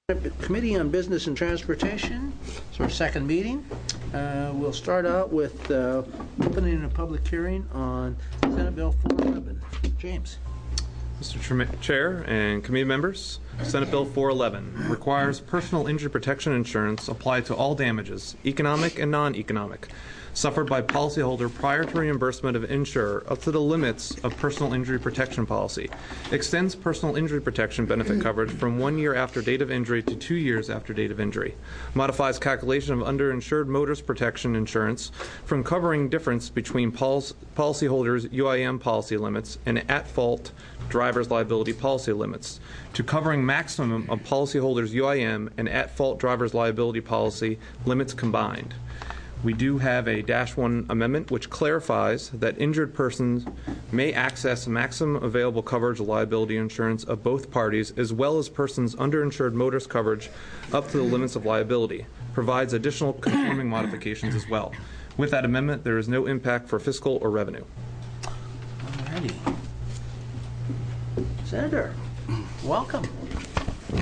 Committee on Business and Transportation. It's our second meeting. We'll start out with opening a public hearing on Senate Bill 411. James. Mr. Chair and committee members, Senate Bill 411 requires personal injury protection insurance applied to all damages, economic and non-economic, suffered by policyholder prior to reimbursement of insurer up to the limits of personal injury protection policy, extends personal injury protection benefit coverage from 1 year after date of injury to 2 years after date of injury, modifies calculation of underinsured motorist protection insurance from covering difference between policyholders' UIM policy limits and at-fault driver's liability policy limits to covering maximum of policyholders' UIM and at-fault driver's liability policy limits combined. We do have a -1 amendment which clarifies that injured persons may access maximum available coverage liability insurance of both parties as well as persons underinsured motorist coverage up to the limits of liability, provides additional conforming modifications as well. With that amendment, there is no impact for fiscal or revenue. Alrighty. Senator, welcome. Do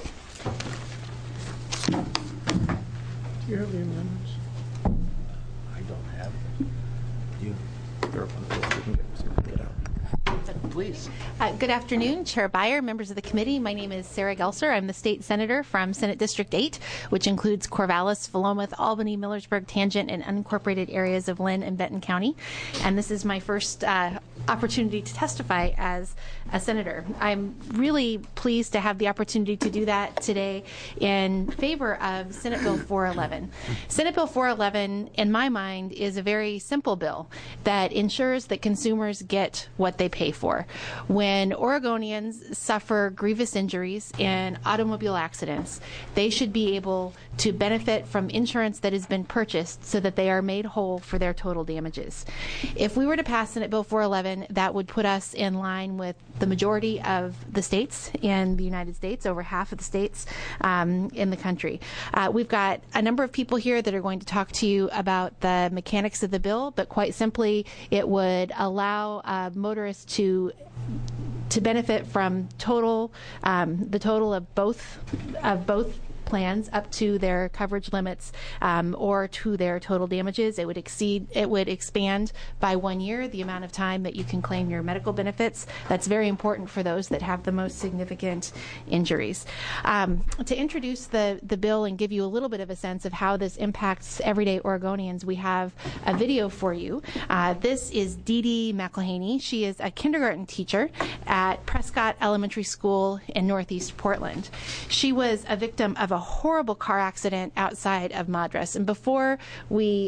you have the amendments? I don't have it. You? They're up on the list. We can get out. Please. Good afternoon, Chair Beyer, members of the committee. My name is Sarah Gelser. I'm the state senator from Senate District 8, which includes Corvallis, Philomath, Albany, Millersburg, Tangent, and unincorporated areas of Lynn and Benton County. And this is my first opportunity to testify as a senator. I'm really pleased to have the opportunity to do that today in favor of Senate Bill 411. Senate Bill 411, in my mind, is a very simple bill that ensures that consumers get what they pay for. When Oregonians suffer grievous injuries in automobile accidents, they should be able to benefit from insurance that has been purchased so that they are made whole for their total damages. If we were to pass Senate Bill 411, that would put us in line with the majority of the states in the United States, over half of the states in the country. We've got a number of people here that are going to talk to you about the mechanics of the bill, but quite simply, it would allow motorists to benefit from the total of both plans up to their coverage limits or to their total damages. It would expand by 1 year the amount of time that you can claim your medical benefits. That's very important for those that have the most significant injuries. To introduce the bill and give you a little bit of a sense of how this impacts everyday Oregonians, we have a video for you. This is Dee Dee McElhaney. She is a kindergarten teacher at Prescott Elementary School in Northeast Portland. She was a victim of a horrible car accident outside of Madras. And before we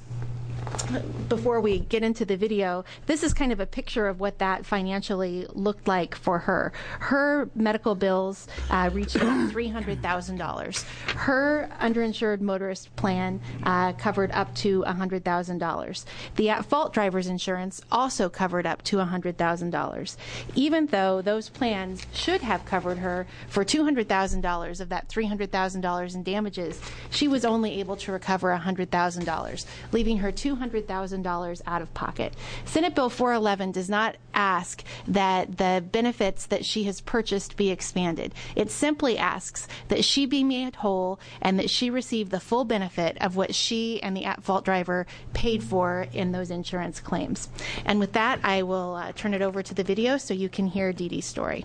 get into the video, this is kind of a picture of what that financially looked like for her. Her medical bills reached about $300,000. Her underinsured motorist plan covered up to $100,000. The at-fault driver's insurance also covered up to $100,000. Even though those plans should have covered her for $200,000 of that $300,000 in damages, she was only able to recover $100,000, leaving her $200,000 out of pocket. Senate Bill 411 does not ask that the benefits that she has purchased be expanded. It simply asks that she be made whole and that she receive the full benefit of what she and the at-fault driver paid for in those insurance claims. And with that, I will turn it over to the video so you can hear Dee Dee's story.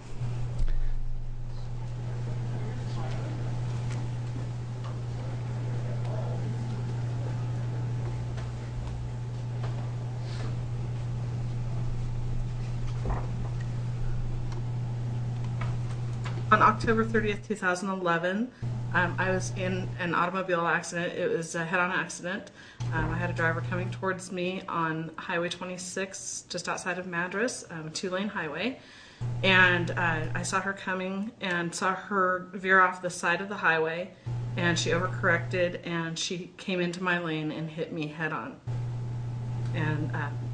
On October 30th, 2011, I was in an automobile accident. It was a head-on accident. I had a driver coming towards me on Highway 26, just outside of Madras, a two-lane highway. And I saw her coming and saw her veer off the side of the highway, and she overcorrected, and she came into my lane and hit me head-on. And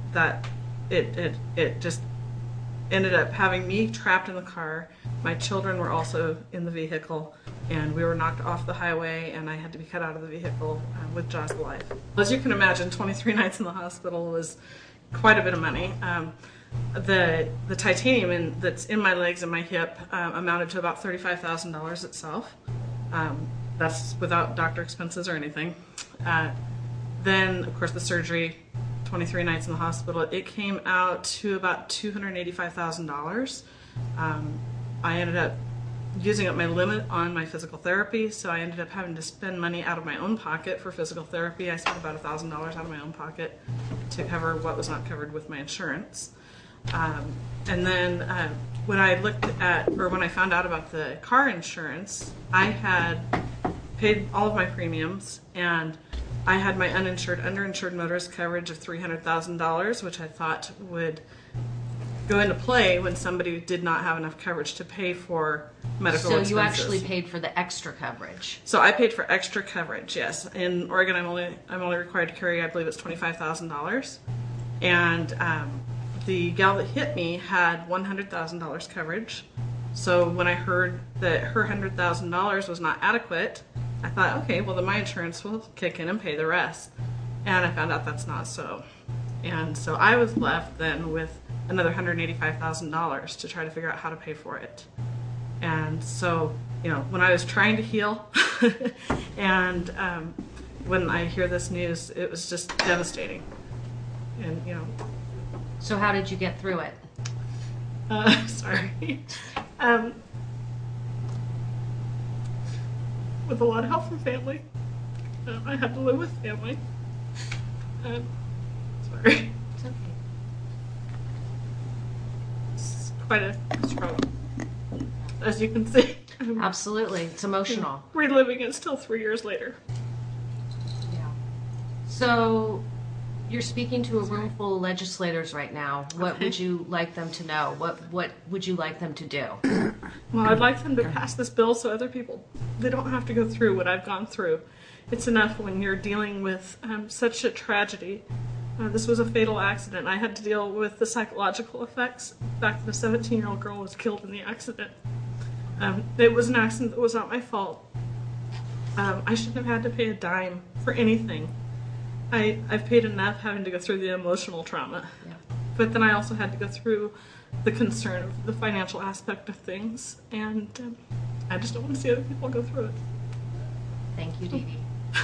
it just ended up having me trapped in the car. My children were also in the vehicle, and we were knocked off the highway, and I had to be cut out of the vehicle with jaws of life. As you can imagine, 23 nights in the hospital was quite a bit of money. The titanium that's in my legs and my hip amounted to about $35,000 itself. That's without doctor expenses or anything. Then, of course, the surgery, 23 nights in the hospital, it came out to about $285,000. I ended up using up my limit on my physical therapy, so I ended up having to spend money out of my own pocket for physical therapy. I spent about $1,000 out of my own pocket to cover what was not covered with my insurance. And then when I found out about the car insurance, I had paid all of my premiums, and I had my underinsured motorist coverage of $300,000, which I thought would go into play when somebody did not have enough coverage to pay for medical expenses. So you actually paid for the extra coverage. So I paid for extra coverage, yes. In Oregon, I'm only required to carry, I believe it's $25,000. And the gal that hit me had $100,000 coverage. So when I heard that her $100,000 was not adequate, I thought, okay, well then my insurance will kick in and pay the rest. And I found out that's not so. And so I was left then with another $185,000 to try to figure out how to pay for it. And so, when I was trying to heal and when I hear this news, it was just devastating. And, So how did you get through it? Sorry. With a lot of help from family. I had to live with family. Sorry. It's okay. It's quite a struggle. As you can see. Absolutely. It's emotional. Reliving it still 3 years later. Yeah. So you're speaking to a room full of legislators right now. What would you like them to know? What would you like them to do? Well, I'd like them to pass this bill so other people, they don't have to go through what I've gone through. It's enough when you're dealing with such a tragedy. This was a fatal accident. I had to deal with the psychological effects. The fact that a 17-year-old girl was killed in the accident. It was an accident that was not my fault. I shouldn't have had to pay a dime for anything. I've paid enough having to go through the emotional trauma. Yeah. But then I also had to go through the concern of the financial aspect of things. And I just don't want to see other people go through it. Thank you, Dee Dee.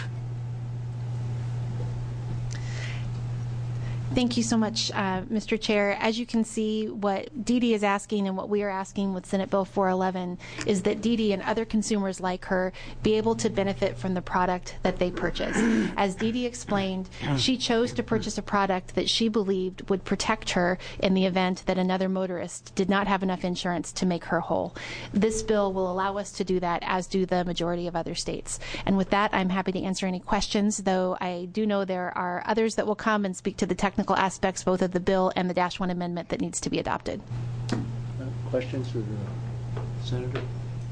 Thank you so much, Mr. Chair. As you can see, what Dee Dee is asking and what we are asking with Senate Bill 411 is that Dee Dee and other consumers like her be able to benefit from the product that they purchase. As Dee Dee explained, she chose to purchase a product that she believed would protect her in the event that another motorist did not have enough insurance to make her whole. This bill will allow us to do that, as do the majority of other states. And with that, I'm happy to answer any questions, though I do know there are others that will come and speak to the technical aspects both of the bill and the -1 amendment that needs to be adopted. Questions for the Senator?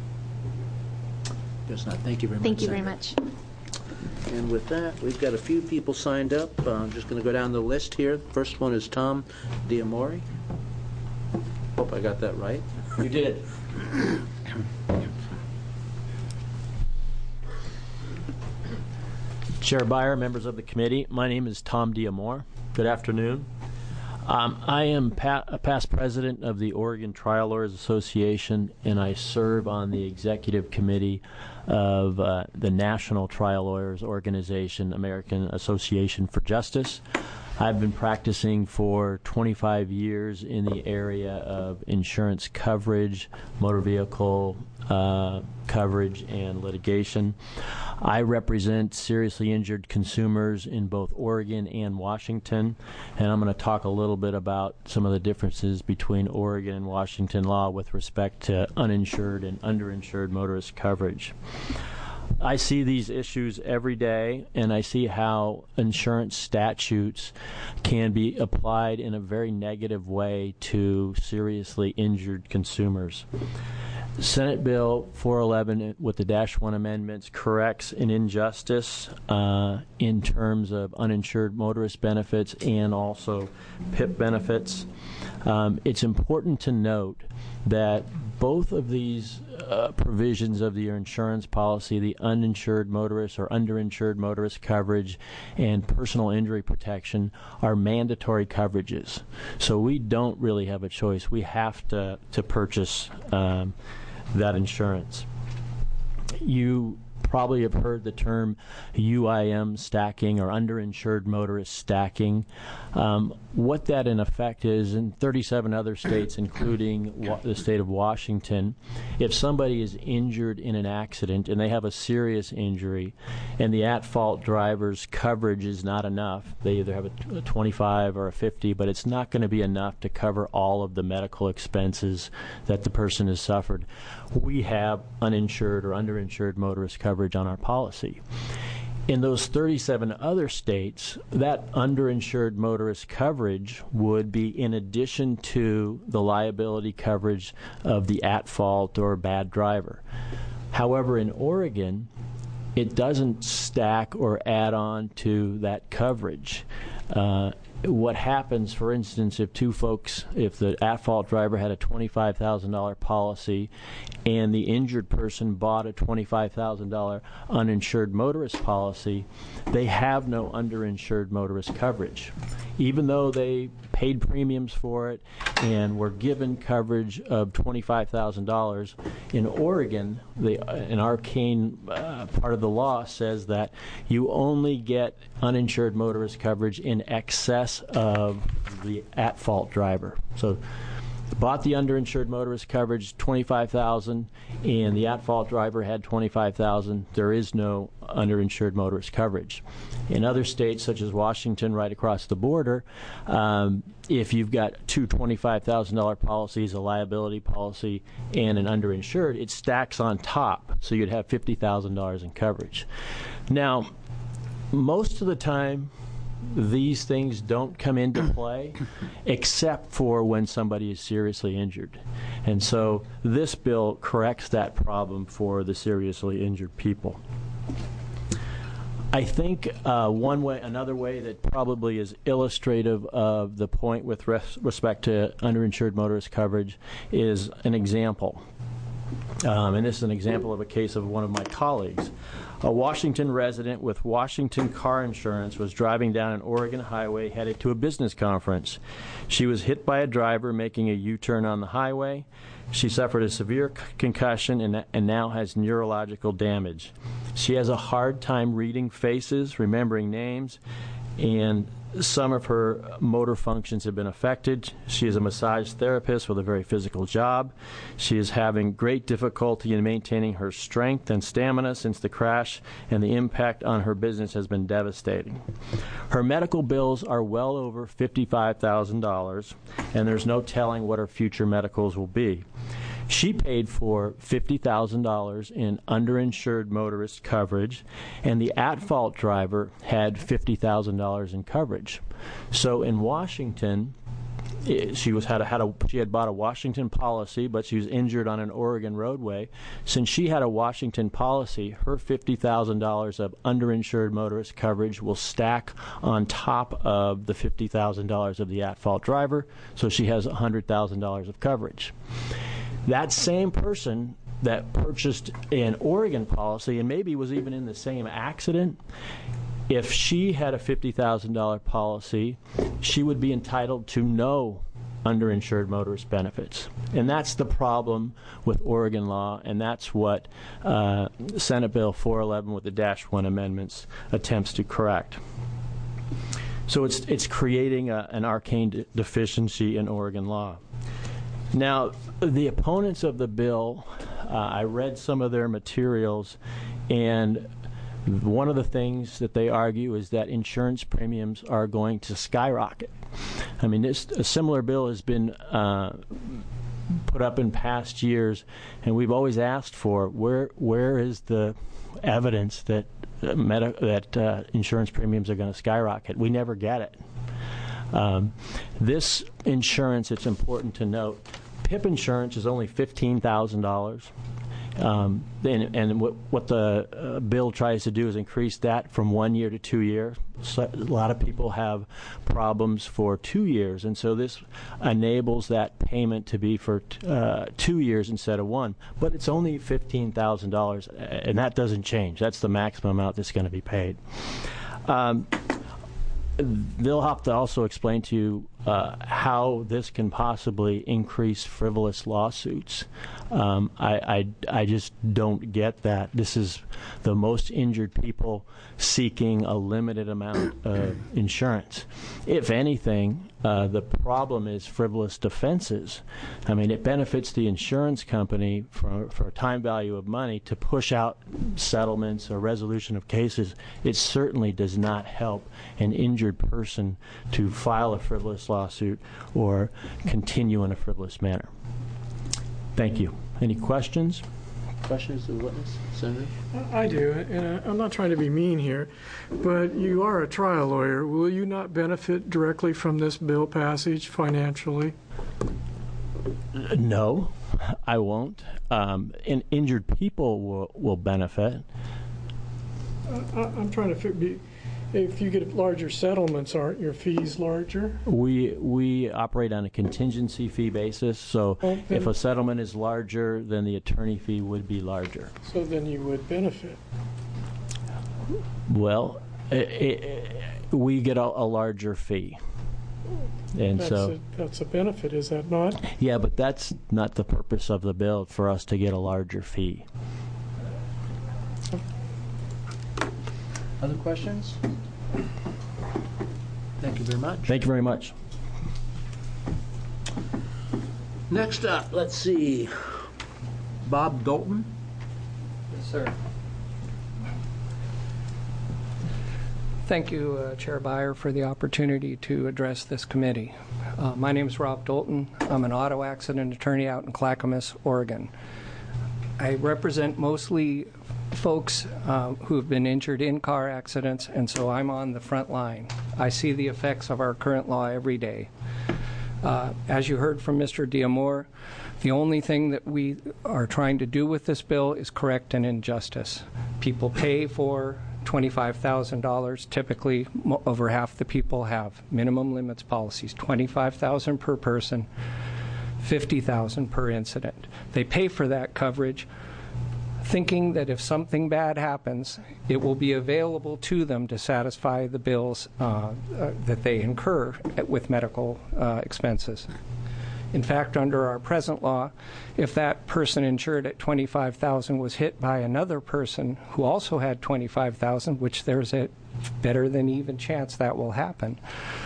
Guess not. Thank you very much. Thank you Senator. very much. And with that, we've got a few people signed up. I'm just going to go down the list here. First one is Tom Diamori. Hope I got that right. You did. Chair Beyer, members of the committee, my name is Tom Diamore. Good afternoon. I am a past president of the Oregon Trial Lawyers Association, and I serve on the executive committee of the National Trial Lawyers Organization, American Association for Justice. I've been practicing for 25 years in the area of insurance coverage, motor vehicle coverage, and litigation. I represent seriously injured consumers in both Oregon and Washington, and I'm going to talk a little bit about some of the differences between Oregon and Washington law with respect to uninsured and underinsured motorist coverage. I see these issues every day, and I see how insurance statutes can be applied in a very negative way to seriously injured consumers. Senate Bill 411 with the -1 amendments corrects an injustice in terms of uninsured motorist benefits and also PIP benefits. It's important to note that both of these provisions of the insurance policy, the uninsured motorist or underinsured motorist coverage and personal injury protection, are mandatory coverages. So we don't really have a choice. We have to purchase that insurance. You probably have heard the term UIM stacking or underinsured motorist stacking. What that in effect is, in 37 other states, including the state of Washington, if somebody is injured in an accident and they have a serious injury and the at-fault driver's coverage is not enough, they either have a 25 or a 50, but it's not going to be enough to cover all of the medical expenses that the person has suffered, we have uninsured or underinsured motorist coverage on our policy. In those 37 other states, that underinsured motorist coverage would be in addition to the liability coverage of the at-fault or bad driver. However, in Oregon, it doesn't stack or add on to that coverage. What happens, for instance, if if the at-fault driver had a $25,000 policy and the injured person bought a $25,000 uninsured motorist policy, they have no underinsured motorist coverage. Even though they paid premiums for it and were given coverage of $25,000, in Oregon, an arcane part of the law says that you only get uninsured motorist coverage in excess of the at-fault driver. So bought the underinsured motorist coverage, $25,000, and the at-fault driver had $25,000. There is no underinsured motorist coverage. In other states, such as Washington, right across the border, if you've got two $25,000 policies, a liability policy and an underinsured, it stacks on top, so you'd have $50,000 in coverage. Now, most of the time, these things don't come into play except for when somebody is seriously injured. And so this bill corrects that problem for the seriously injured people. I think another way that probably is illustrative of the point with respect to underinsured motorist coverage is an example. And this is an example of a case of one of my colleagues. A Washington resident with Washington car insurance was driving down an Oregon highway headed to a business conference. She was hit by a driver making a U-turn on the highway. She suffered a severe concussion and now has neurological damage. She has a hard time reading faces, remembering names, and some of her motor functions have been affected. She is a massage therapist with a very physical job. She is having great difficulty in maintaining her strength and stamina since the crash, and the impact on her business has been devastating. Her medical bills are well over $55,000, and there's no telling what her future medicals will be. She paid for $50,000 in underinsured motorist coverage, and the at-fault driver had $50,000 in coverage. So in Washington, she had bought a Washington policy, but she was injured on an Oregon roadway. Since she had a Washington policy, her $50,000 of underinsured motorist coverage will stack on top of the $50,000 of the at-fault driver, so she has $100,000 of coverage. That same person that purchased an Oregon policy and maybe was even in the same accident, if she had a $50,000 policy, she would be entitled to no underinsured motorist benefits. And that's the problem with Oregon law, and that's what Senate Bill 411 with the -1 amendments attempts to correct. So it's creating an arcane deficiency in Oregon law. Now, the opponents of the bill, I read some of their materials, and one of the things that they argue is that insurance premiums are going to skyrocket. I mean, a similar bill has been put up in past years, and we've always asked for where is the evidence that insurance premiums are going to skyrocket. We never get it. This insurance, it's important to note, PIP insurance is only $15,000. And what the bill tries to do is increase that from 1 year to 2 years. So a lot of people have problems for 2 years, and so this enables that payment to be for 2 years instead of 1. But it's only $15,000, and that doesn't change. That's the maximum amount that's going to be paid. They'll have to also explain to you how this can possibly increase frivolous lawsuits. I just don't get that. This is the most injured people seeking a limited amount of insurance. If anything, the problem is frivolous defenses. I mean, it benefits the insurance company for a time value of money to push out settlements or resolution of cases. It certainly does not help an injured person to file a frivolous lawsuit or continue in a frivolous manner. Thank you. Any questions? Questions to the witness, Senator? I do, and I'm not trying to be mean here, but you are a trial lawyer. Will you not benefit directly from this bill passage financially? No, I won't. And injured people will benefit. I'm trying to figure, if you get larger settlements, aren't your fees larger? We operate on a contingency fee basis, so if a settlement is larger, then the attorney fee would be larger. So then you would benefit. Well, we get a larger fee. And that's a benefit, is that not? Yeah, but that's not the purpose of the bill, for us to get a larger fee. Other questions? Thank you very much. Thank you very much. Next up, let's see. Bob Dalton. Yes, sir. Thank you, Chair Byer, for the opportunity to address this committee. My name is Rob Dalton. I'm an auto accident attorney out in Clackamas, Oregon. I represent mostly folks who have been injured in car accidents, and so I'm on the front line. I see the effects of our current law every day. As you heard from Mr. D'Amore, the only thing that we are trying to do with this bill is correct an injustice. People pay for $25,000. Typically, over half the people have minimum limits policies, $25,000 per person, $50,000 per incident. They pay for that coverage thinking that if something bad happens, it will be available to them to satisfy the bills that they incur with medical expenses. In fact, under our present law, if that person insured at $25,000 was hit by another person who also had $25,000, which there's a better than even chance that will happen,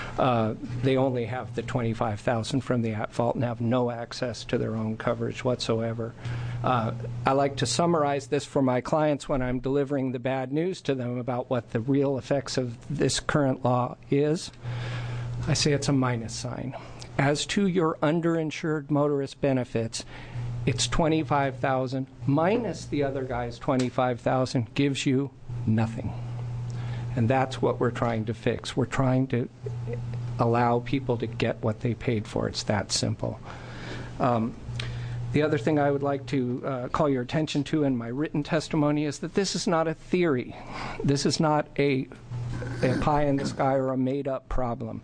they only have the $25,000 from the at-fault and have no access to their own coverage whatsoever. I like to summarize this for my clients when I'm delivering the bad news to them about what the real effects of this current law is. I say it's a minus sign. As to your underinsured motorist benefits, it's $25,000 minus the other guy's $25,000 gives you nothing. And that's what we're trying to fix. We're trying to allow people to get what they paid for. It's that simple. The other thing I would like to call your attention to in my written testimony is that this is not a theory. This is not a pie in the sky or a made-up problem.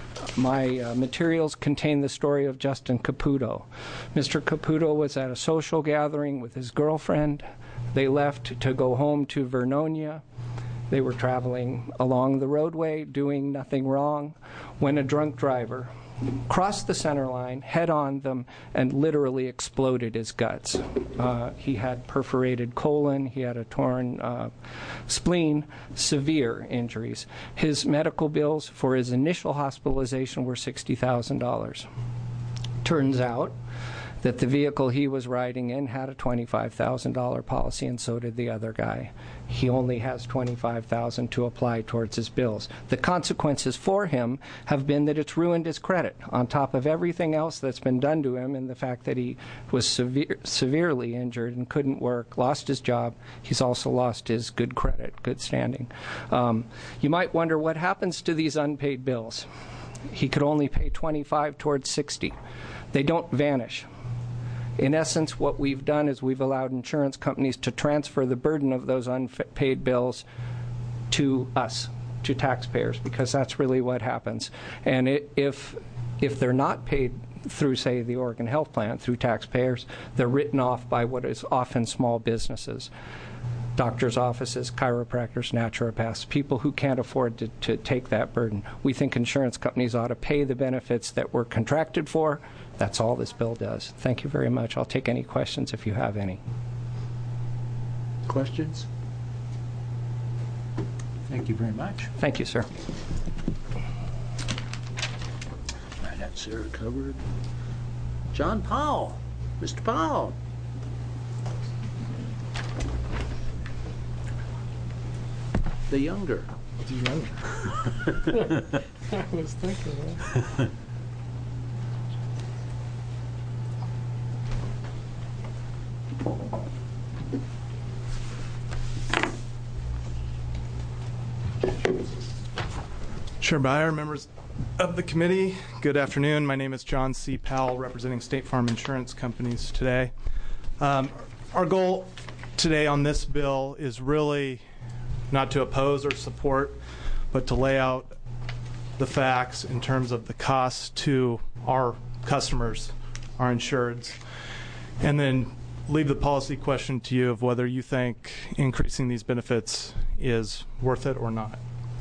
My materials contain the story of Justin Caputo. Mr. Caputo was at a social gathering with his girlfriend. They left to go home to Vernonia. They were traveling along the roadway, doing nothing wrong, when a drunk driver crossed the center line, head-on them, and literally exploded his guts. He had perforated colon, he had a torn spleen, severe injuries. His medical bills for his initial hospitalization were $60,000. Turns out that the vehicle he was riding in had a $25,000 policy, and so did the other guy. He only has $25,000 to apply towards his bills. The consequences for him have been that it's ruined his credit, on top of everything else that's been done to him, and the fact that he was severely injured and couldn't work, lost his job. He's also lost his good credit, good standing. You might wonder what happens to these unpaid bills. He could only pay $25 towards $60. They don't vanish. In essence, what we've done is we've allowed insurance companies to transfer the burden of those unpaid bills to us, to taxpayers, because that's really what happens. And if they're not paid through, say, the Oregon Health Plan, through taxpayers, they're written off by what is often small businesses. doctor's offices, chiropractors, naturopaths, people who can't afford to take that burden. We think insurance companies ought to pay the benefits that we're contracted for. That's all this bill does. Thank you very much. I'll take any questions if you have any. Questions? Thank you very much. Thank you, sir. I got Sarah covered. John Powell. Mr. Powell. The younger. I was thinking that. Chair Byer, members of the committee, good afternoon. My name is John C. Powell, representing State Farm Insurance Companies today. Our goal today on this bill is really not to oppose or support, but to lay out the facts in terms of the cost to our customers, our insureds, and then leave the policy question to you of whether you think increasing these benefits is worth it or not.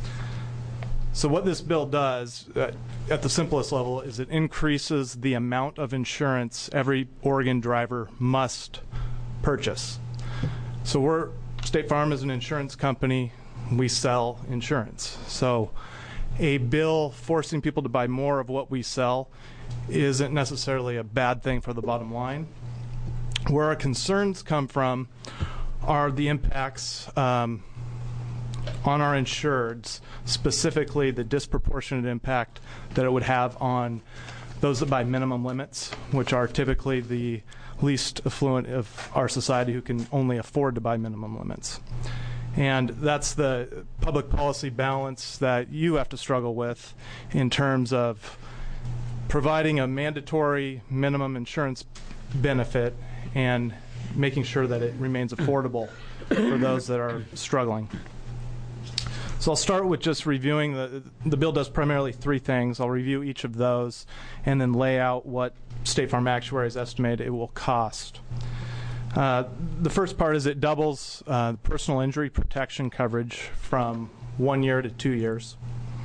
So what this bill does, at the simplest level, is it increases the amount of insurance every Oregon driver must purchase. So State Farm is an insurance company. We sell insurance. So a bill forcing people to buy more of what we sell isn't necessarily a bad thing for the bottom line. Where our concerns come from are the impacts on our insureds, specifically the disproportionate impact that it would have on those that buy minimum limits, which are typically the least affluent of our society who can only afford to buy minimum limits. And that's the public policy balance that you have to struggle with in terms of providing a mandatory minimum insurance benefit and making sure that it remains affordable for those that are struggling. So I'll start with just reviewing the bill does primarily three things. I'll review each of those and then lay out what State Farm actuaries estimate it will cost. The first part is it doubles personal injury protection coverage from 1 year to 2 years.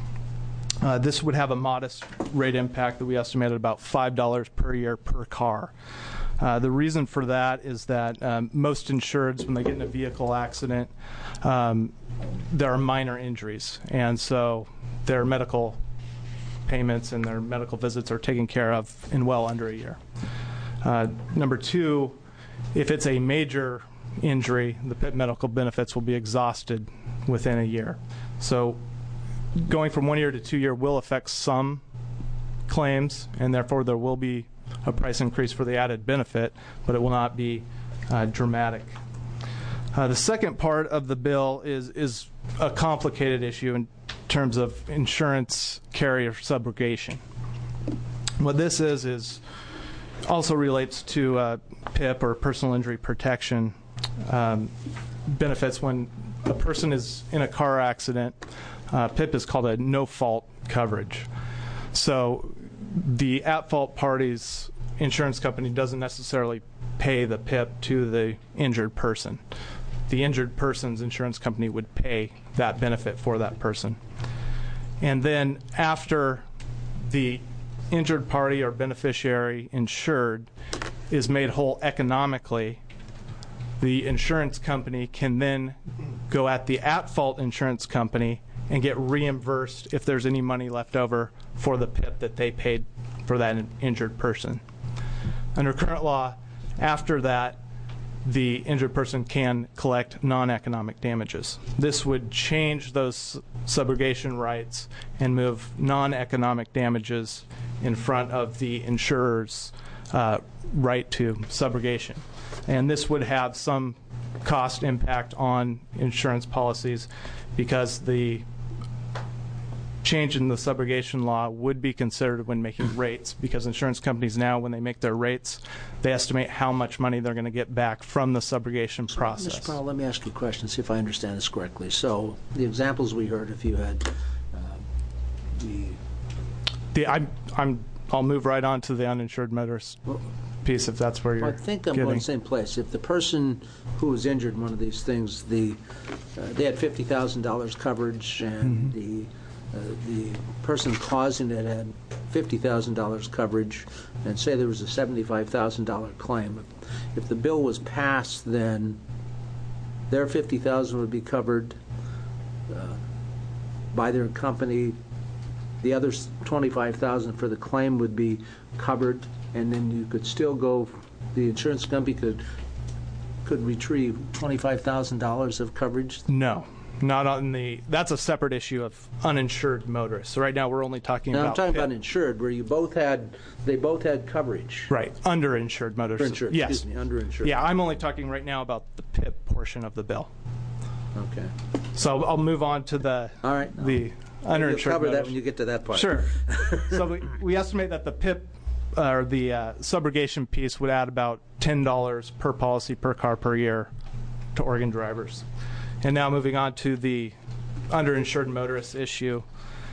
This would have a modest rate impact that we estimated about $5 per year per car. The reason for that is that most insureds, when they get in a vehicle accident, there are minor injuries, and so their medical payments and their medical visits are taken care of in well under a year. Number two, if it's a major injury, the PIP medical benefits will be exhausted within a year. So going from 1 year to 2 year will affect some claims, and therefore there will be a price increase for the added benefit, but it will not be dramatic. The second part of the bill is a complicated issue in terms of insurance carrier subrogation. What this is also relates to PIP, or personal injury protection benefits. When a person is in a car accident, PIP is called a no-fault coverage. So the at-fault party's insurance company doesn't necessarily pay the PIP to the injured person. The injured person's insurance company would pay that benefit for that person. And then after the injured party or beneficiary insured is made whole economically, the insurance company can then go at the at-fault insurance company and get reimbursed if there's any money left over for the PIP that they paid for that injured person. Under current law, after that, the injured person can collect non-economic damages. This would change those subrogation rights and move non-economic damages in front of the insurer's right to subrogation. And this would have some cost impact on insurance policies because the change in the subrogation law would be considered when making rates, because insurance companies now, when they make their rates, they estimate how much money they're going to get back from the subrogation process. Mr. Powell, let me ask you a question, see if I understand this correctly. So the examples we heard, if you had I'll move right on to the uninsured motorist piece, if that's where you're I think I'm getting. going the same place. If the person who was injured in one of these things, they had $50,000 coverage, and the person causing it had $50,000 coverage, and say there was a $75,000 claim. If the bill was passed, then their $50,000 would be covered by their company. The other $25,000 for the claim would be covered, and then you could still go. The insurance company could retrieve $25,000 of coverage. No, not on the. That's a separate issue of uninsured motorists. So right now we're only talking Now about. I'm talking PIP. about insured, where they both had coverage. Right, underinsured motorists. Underinsured, Yes. excuse me, underinsured. Yeah, I'm only talking right now about the PIP portion of the bill. Okay. So I'll move on to the All right. the You'll underinsured cover that motorists. when you get to that part. Sure. So we estimate that the PIP, or the subrogation piece, would add about $10 per policy per car per year to Oregon drivers. And now moving on to the underinsured motorist issue.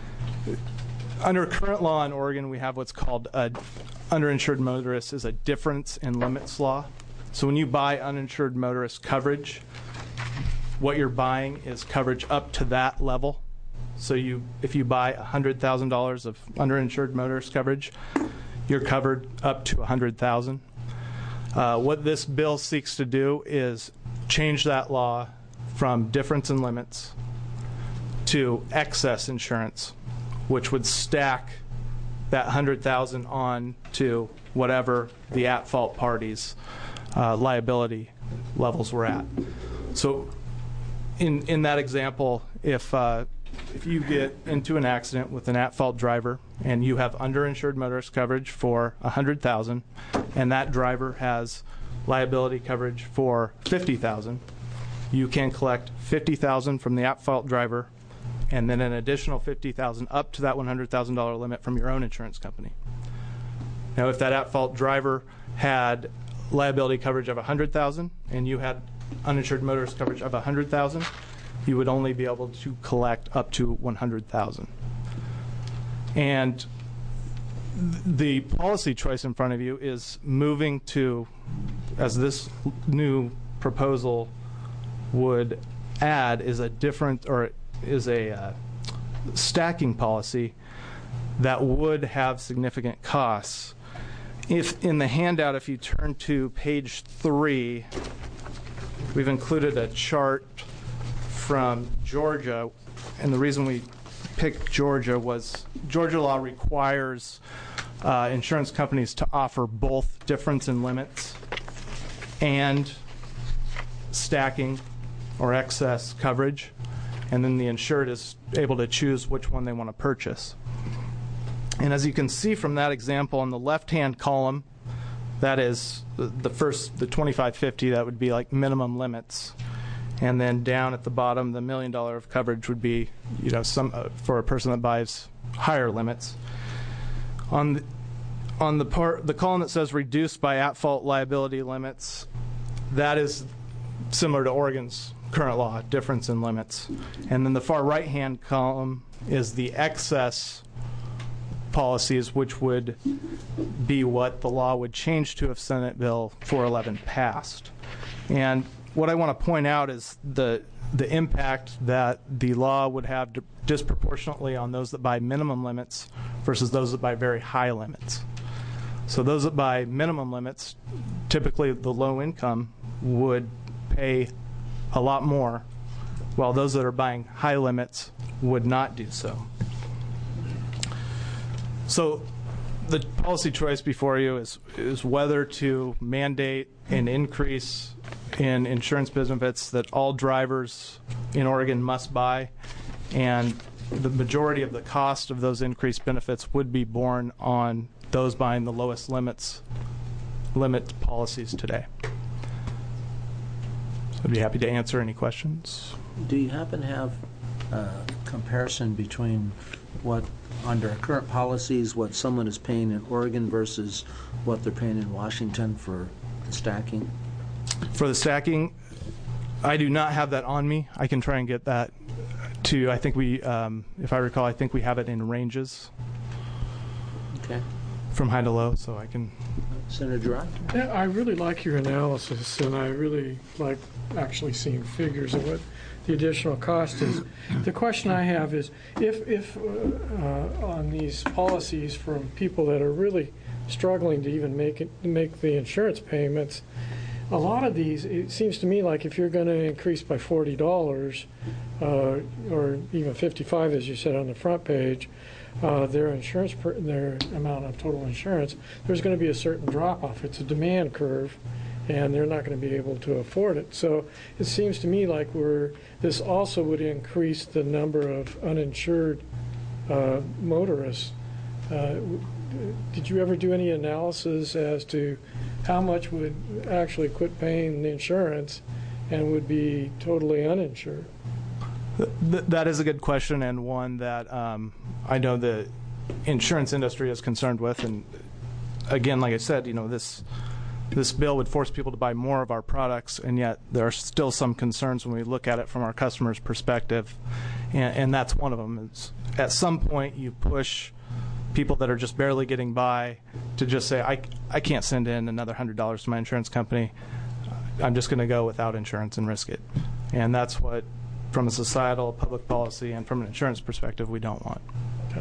Under current law in Oregon, we have what's called a underinsured motorist is a difference in limits law. So when you buy uninsured motorist coverage, what you're buying is coverage up to that level. So if you buy $100,000 of underinsured motorist coverage, you're covered up to $100,000. What this bill seeks to do is change that law from difference in limits to excess insurance, which would stack that $100,000 on to whatever the at-fault party's liability levels were at. So in that example, if you get into an accident with an at-fault driver and you have underinsured motorist coverage for $100,000, and that driver has liability coverage for $50,000, you can collect $50,000 from the at-fault driver, and then an additional $50,000 up to that $100,000 limit from your own insurance company. Now, if that at-fault driver had liability coverage of $100,000 and you had uninsured motorist coverage of $100,000, you would only be able to collect up to $100,000. And the policy choice in front of you is moving to, as this new proposal would add, is a different, or is a stacking policy that would have significant costs. If in the handout, if you turn to page 3, we've included a chart from Georgia, and the reason we picked Georgia was Georgia law requires insurance companies to offer both difference in limits and stacking or excess coverage, and then the insured is able to choose which one they want to purchase. And as you can see from that example, in the left-hand column, that is the 2550, that would be like minimum limits. And then down at the bottom, the $1 million of coverage would be, some for a person that buys higher limits. On the column that says reduced by at-fault liability limits, that is similar to Oregon's current law, difference in limits. And then the far right-hand column is the excess policies, which would be what the law would change to if Senate Bill 411 passed. And what I want to point out is the impact that the law would have disproportionately on those that buy minimum limits versus those that buy very high limits. So those that buy minimum limits, typically the low income, would pay a lot more, while those that are buying high limits would not do so. So the policy choice before you is whether to mandate an increase in insurance benefits that all drivers in Oregon must buy, and the majority of the cost of those increased benefits would be borne on those buying the lowest limit policies today. So I'd be happy to answer any questions. Do you happen to have a comparison between what, under current policies, what someone is paying in Oregon versus what they're paying in Washington for the stacking? For the stacking, I do not have that on me. I can try and get that to you. I think we, if I recall, I think we have it in ranges. Okay. from high to low, so I can. Senator Gerard? Yeah, I really like your analysis, and I really like actually seeing figures of what the additional cost is. The question I have is, if on these policies from people that are really struggling to even make the insurance payments, a lot of these, it seems to me like if you're going to increase by $40 or even $55, as you said on the front page, their insurance, their amount of total insurance, there's going to be a certain drop off. It's a demand curve, and they're not going to be able to afford it. So it seems to me like this also would increase the number of uninsured motorists. Did you ever do any analysis as to how much would actually quit paying the insurance and would be totally uninsured? That is a good question, and one that I know the insurance industry is concerned with. And again, like I said, this bill would force people to buy more of our products, and yet there are still some concerns when we look at it from our customer's perspective, and that's one of them. Is at some point you push people that are just barely getting by to just say, I can't send in another $100 to my insurance company. I'm just going to go without insurance and risk it. And that's what, from a societal, public policy, and from an insurance perspective, we don't want. Okay.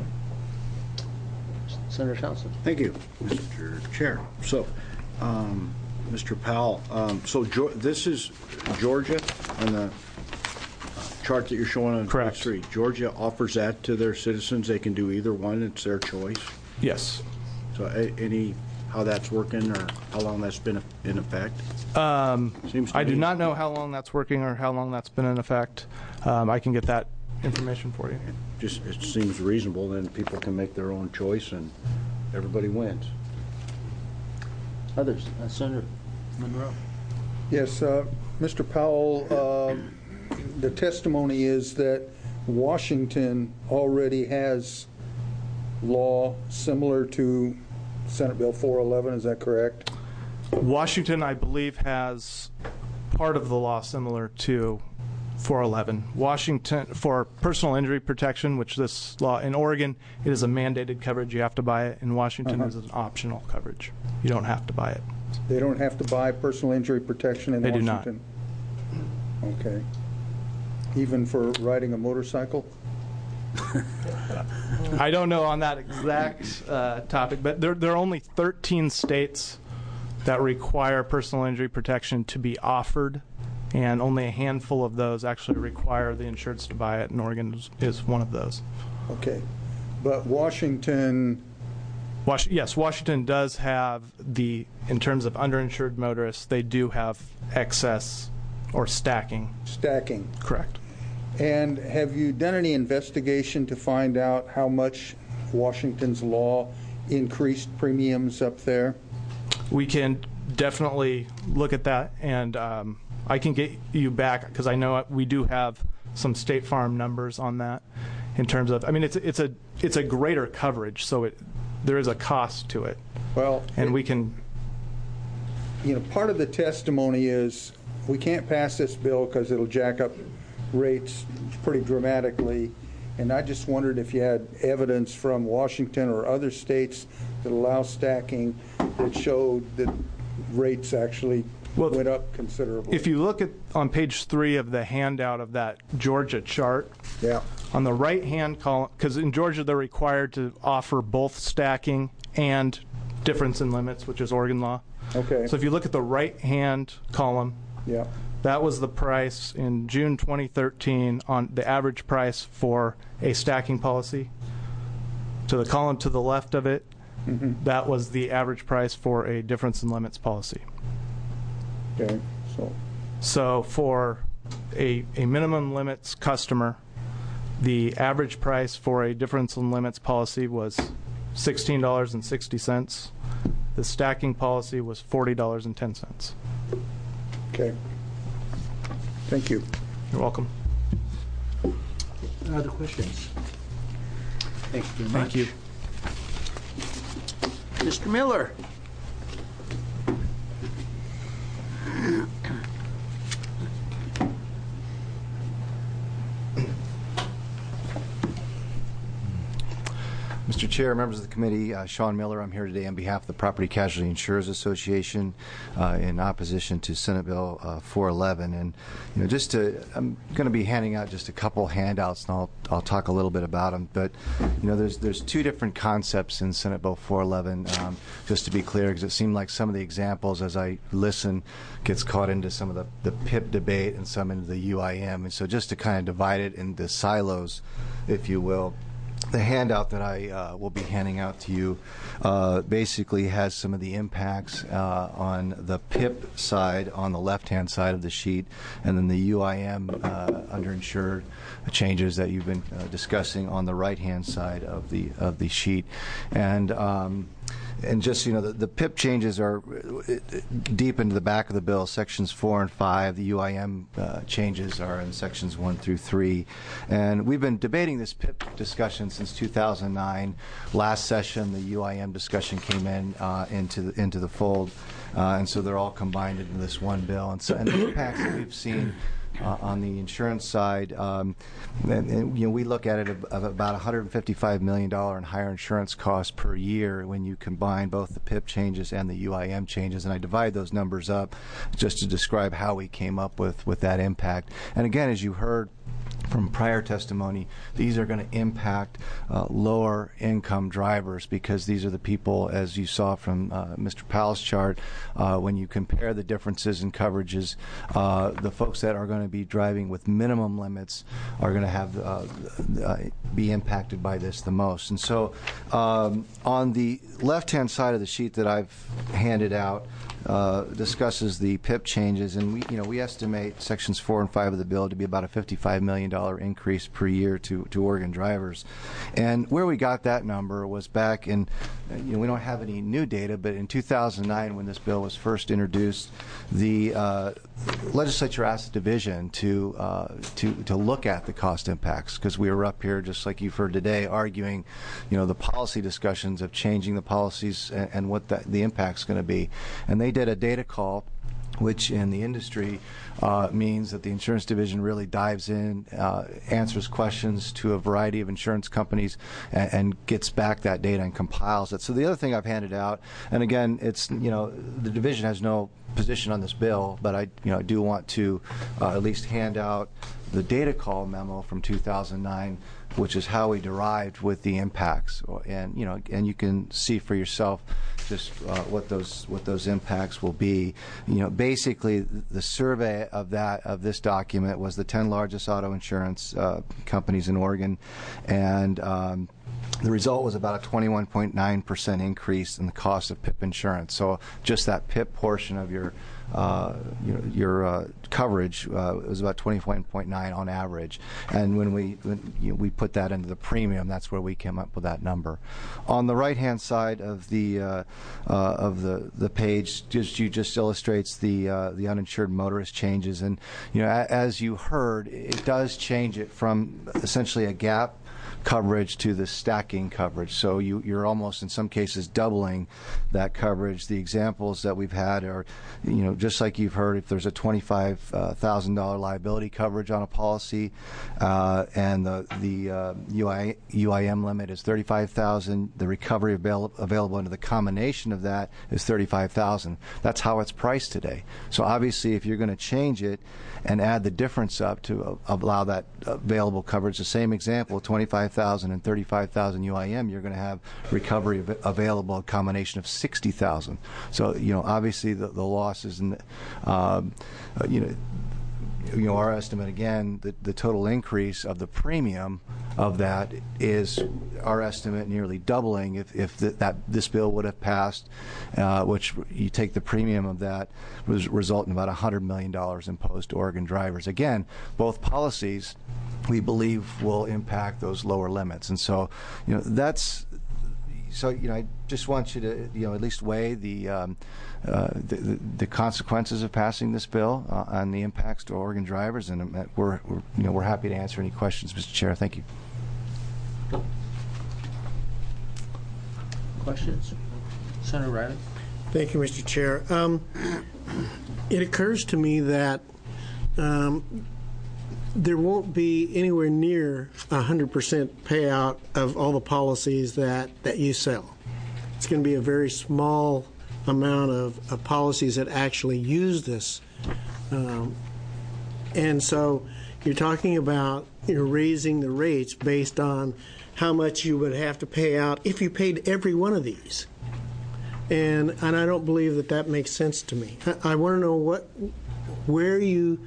Senator Thompson. Thank you, Mr. Chair. So, Mr. Powell, this is Georgia on the chart that you're showing on Correct. page 3. Georgia offers that to their citizens. They can do either one. It's their choice. Yes. So how that's working or how long that's been in effect? I do not know how long that's working or how long that's been in effect. I can get that information for you. It seems reasonable. Then people can make their own choice and everybody wins. Others? Senator Monroe. Yes, Mr. Powell, the testimony is that Washington already has law similar to Senate Bill 411. Is that correct? Washington, I believe, has part of the law similar to 411. Washington, for personal injury protection, which this law in Oregon, it is a mandated coverage. You have to buy it. In Washington, it is an optional coverage. You don't have to buy it. They don't have to buy personal injury protection in Washington? They do not. Okay. Even for riding a motorcycle? I don't know on that exact topic, but there are only 13 states that require personal injury protection to be offered, and only a handful of those actually require the insureds to buy it, and Oregon is one of those. Okay. But Washington... Yes, Washington does have in terms of underinsured motorists, they do have excess or stacking. Stacking. Correct. And have you done any investigation to find out how much Washington's law increased premiums up there? We can definitely look at that, and I can get you back, because I know we do have some State Farm numbers on that in terms of, it's a greater coverage, so there is a cost to it. Well, and we can... part of the testimony is we can't pass this bill because it'll jack up rates pretty dramatically, and I just wondered if you had evidence from Washington or other states that allow stacking that showed that rates actually went up considerably. If you look on page 3 of the handout of that Georgia chart, on the right-hand column, because in Georgia they're required to offer both stacking and difference in limits, which is Oregon law. Okay. So if you look at the right-hand column, that was the price in June 2013 on the average price for a stacking policy. To the column to the left of it, that was the average price for a difference in limits policy. Okay. So for a minimum limits customer, the average price for a difference in limits policy was $16.60. The stacking policy was $40.10. Okay. Thank you. You're welcome. Other questions? Thank you very much. Thank you. Mr. Miller. Mr. Chair, members of the committee, Sean Miller, I'm here today on behalf of the Property Casualty Insurers Association in opposition to Senate Bill 411. And I'm going to be handing out just a couple handouts, and I'll talk a little bit about them. But there's two different concepts in Senate Bill 411. Just to be clear, because it seemed like some of the examples, as I listen, gets caught into some of the PIP debate and some into the UIM. And so just to kind of divide it into silos, if you will. The handout that I will be handing out to you basically has some of the impacts on the PIP side on the left-hand side of the sheet, and then the UIM underinsured changes that you've been discussing on the right-hand side of the sheet. And just, the PIP changes are deep into the back of the bill, sections 4 and 5. The UIM changes are in sections 1 through 3. And we've been debating this PIP discussion since 2009. Last session, the UIM discussion came into the fold. And so they're all combined into this one bill. And the impacts that we've seen on the insurance side, we look at it of about $155 million in higher insurance costs per year when you combine both the PIP changes and the UIM changes. And I divide those numbers up just to describe how we came up with that impact. And again, as you heard from prior testimony, these are going to impact lower income drivers, because these are the people, as you saw from Mr. Powell's chart, when you compare the differences in coverages, the folks that are going to be driving with minimum limits are going to have be impacted by this the most. And so on the left-hand side of the sheet that I've handed out, discusses the PIP changes, and we estimate sections 4 and 5 of the bill to be about a $55 million increase per year to Oregon drivers. And where we got that number was back in, we don't have any new data, but in 2009 when this bill was first introduced, the legislature asked the division to look at the cost impacts, because we were up here, just like you've heard today, arguing, the policy discussions of changing the policies and what the impact's going to be. And they did a data call, which in the industry means that the insurance division really dives in, answers questions to a variety of insurance companies, and gets back that data and compiles it. So the other thing I've handed out, and again, it's, the division has no position on this bill, but I do want to at least hand out the data call memo from 2009, which is how we derived with the impacts, and you can see for yourself just what those impacts will be. Basically, the survey of this document was the 10 largest auto insurance companies in Oregon, and the result was about a 21.9% increase in the cost of PIP insurance. So just that PIP portion of your coverage was about 21.9 on average. And when we put that into the premium, that's where we came up with that number. On the right-hand side of the page, just illustrates the uninsured motorist changes. And as you heard, it does change it from essentially a gap coverage to the stacking coverage. So you're almost, in some cases, doubling that coverage. The examples that we've had are, just like you've heard, if there's a $25,000 liability coverage on a policy, and the UIM limit is $35,000, the recovery available under the combination of that is $35,000. That's how it's priced today. So obviously, if you're going to change it and add the difference up to allow that available coverage, the same example, $25,000 and $35,000 UIM, you're going to have recovery available, a combination of $60,000. So obviously the losses, and our estimate again, the total increase of the premium of that is our estimate nearly doubling if this bill would have passed, which you take the premium of that was result in about $100 million imposed to Oregon drivers. Again, both policies we believe will impact those lower limits, and so that's. So I just want you to at least weigh the consequences of passing this bill on the impacts to Oregon drivers, and we're happy to answer any questions, Mr. Chair. Thank you. Questions, Senator Riley? Thank you, Mr. Chair. It occurs to me that there won't be anywhere near 100% payout of all the policies that you sell. It's going to be a very small amount of policies that actually use this. And so you're talking about raising the rates based on how much you would have to pay out if you paid every one of these. And I don't believe that makes sense to me. I want to know where you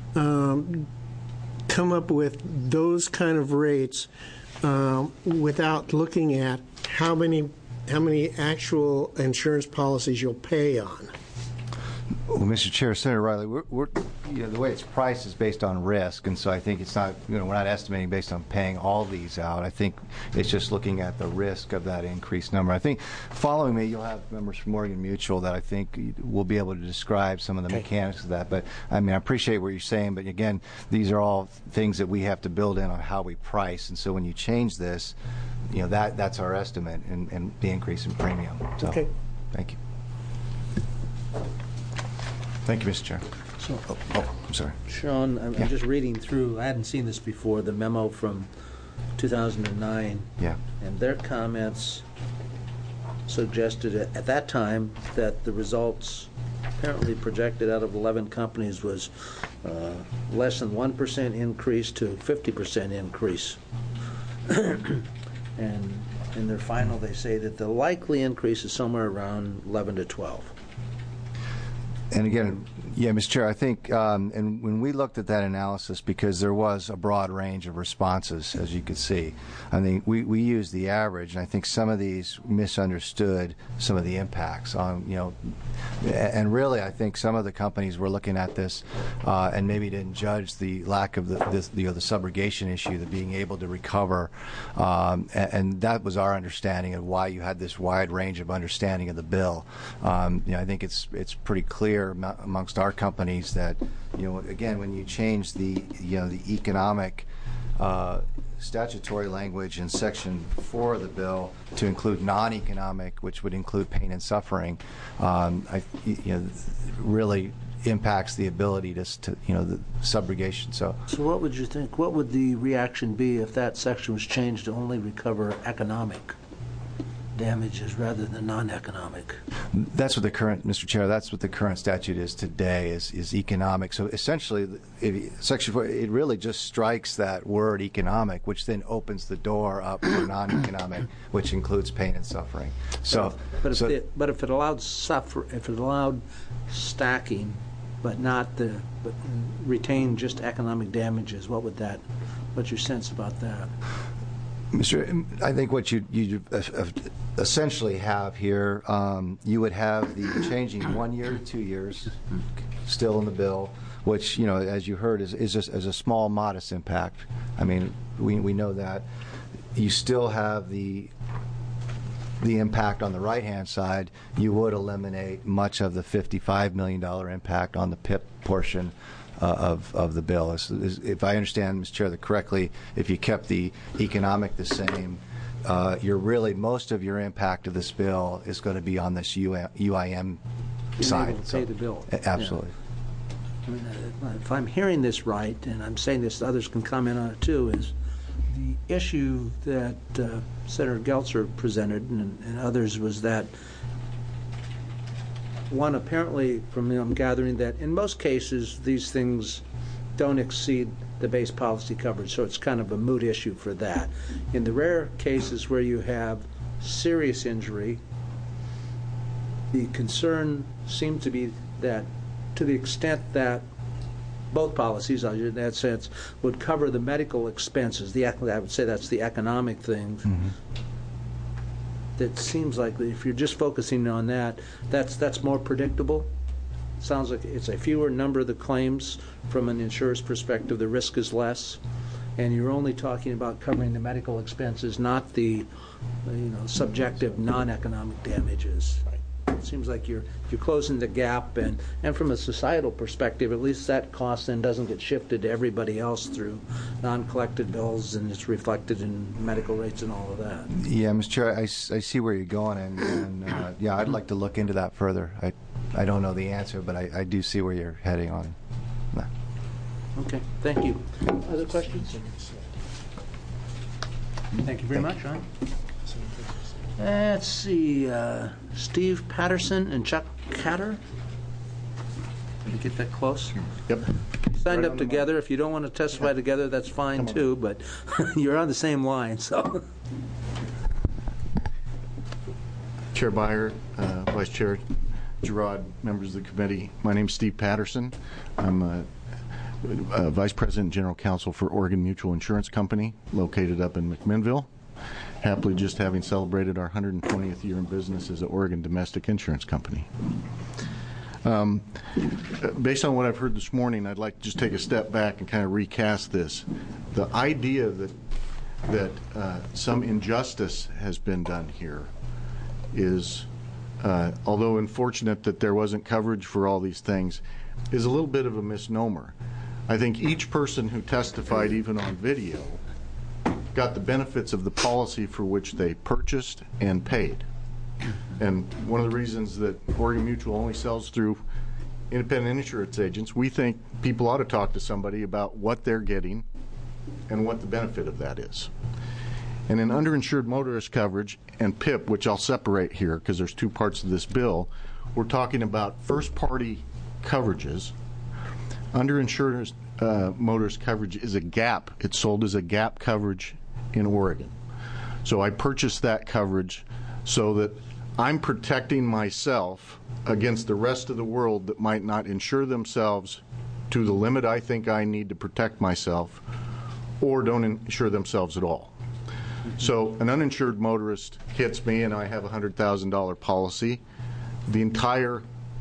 come up with those kind of rates without looking at how many actual insurance policies you'll pay on. Well, Mr. Chair, Senator Riley, we're the way it's priced is based on risk, and so I think it's not, we're not estimating based on paying all these out. I think it's just looking at the risk of that increased number. I think following me, you'll have members from Oregon Mutual that I think will be able to describe some of the mechanics of that. But I mean, I appreciate what you're saying, but again, these are all things that we have to build in on how we price, and so when you change this, that's our estimate and the increase in premium. So, okay. Thank you. Thank you, Mr. Chair. So, I'm sorry. Sean, I'm just reading through, I hadn't seen this before, the memo from 2009. Yeah. And their comments suggested at that time that the results apparently projected out of 11 companies was less than 1% increase to 50% increase. And in their final, they say that the likely increase is somewhere around 11 to 12. And again, yeah, Mr. Chair, I think, and when we looked at that analysis, because there was a broad range of responses, as you could see, I think we used the average, and I think some of these misunderstood some of the impacts on, and really, I think some of the companies were looking at this and maybe didn't judge the lack of the subrogation issue, the being able to recover, and that was our understanding of why you had this wide range of understanding of the bill. I think it's pretty clear amongst our companies that, again, when you change the economic statutory language in Section 4 of the bill to include non-economic, which would include pain and suffering, really impacts the ability to the subrogation. So what would you think? What would the reaction be if that section was changed to only recover economic damages rather than non-economic? That's what the current, Mr. Chair, that's what the current statute is today, is economic. So essentially, Section 4, it really just strikes that word economic, which then opens the door up for non-economic, which includes pain and suffering. So, but if it allowed stacking, but retain just economic damages, what's your sense about that? Mr. I think what you essentially have here, you would have the changing 1 year to 2 years still in the bill, which, as you heard, is just as a small, modest impact. I mean, we know that. You still have the impact on the right-hand side. You would eliminate much of the $55 million impact on the PIP portion of the bill. If I understand, Mr. Chair, correctly, if you kept the economic the same, most of your impact of this bill is going to be on this UIM side. Able to pay the bill. Absolutely. Yeah. I mean, if I'm hearing this right, and I'm saying this, others can comment on it too, is the issue that Senator Geltzer presented and others was that one, apparently, from I'm gathering that in most cases these things don't exceed the base policy coverage, so it's kind of a moot issue for that. In the rare cases where you have serious injury, the concern seems to be that to the extent that both policies, in that sense, would cover the medical expenses, I would say that's the economic thing. Mm-hmm. That seems like if you're just focusing on that, that's more predictable. Sounds like it's a fewer number of the claims from an insurer's perspective. The risk is less, and you're only talking about covering the medical expenses, not the subjective non-economic damages. It seems like you're closing the gap, and from a societal perspective, at least that cost then doesn't get shifted to everybody else through non-collected bills, and it's reflected in medical rates and all of that. Yeah, Mr. Chair, I see where you're going, and yeah, I'd like to look into that further. I don't know the answer, but I do see where you're heading on that. Okay, thank you. Other questions? Thank you very much, Ron. Let's see, Steve Patterson and Chuck Catter. Did you get that close? Yep. Signed up together. If you don't want to testify together, that's fine too, but you're on the same line, so. Chair Byer, Vice Chair Gerard, members of the committee. My name is Steve Patterson. I'm Vice President and General Counsel for Oregon Mutual Insurance Company, located up in McMinnville. Happily just having celebrated our 120th year in business as an Oregon domestic insurance company. Based on what I've heard this morning, I'd like to just take a step back and kind of recast this. The idea that some injustice has been done here is, although unfortunate that there wasn't coverage for all these things, is a little bit of a misnomer. I think each person who testified, even on video, got the benefits of the policy for which they purchased and paid. And one of the reasons that Oregon Mutual only sells through independent insurance agents, we think people ought to talk to somebody about what they're getting and what the benefit of that is. And in underinsured motorist coverage and PIP, which I'll separate here because there's two parts of this bill, we're talking about first-party coverages. Underinsured motorist coverage is a gap. It's sold as a gap coverage in Oregon. So I purchased that coverage so that I'm protecting myself against the rest of the world that might not insure themselves to the limit I think I need to protect myself, or don't insure themselves at all. So an uninsured motorist hits me and I have a $100,000 policy. The entire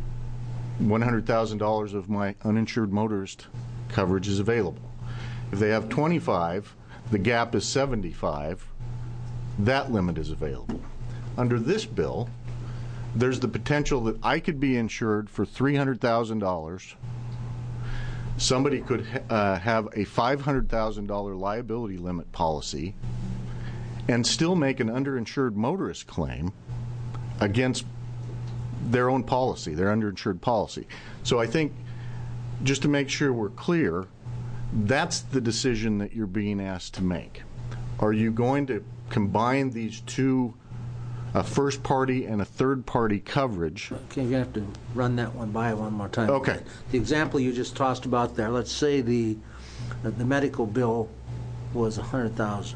$100,000 of my uninsured motorist coverage is available. If they have 25, the gap is 75, that limit is available. Under this bill, there's the potential that I could be insured for $300,000. Somebody could have a $500,000 liability limit policy and still make an underinsured motorist claim against their own policy, their underinsured policy. So I think, just to make sure we're clear, that's the decision that you're being asked to make. Are you going to combine these two, a first party and a third party coverage? Okay, you have to run that one by one more time. Okay. The example you just tossed about there, let's say the medical bill was $100,000.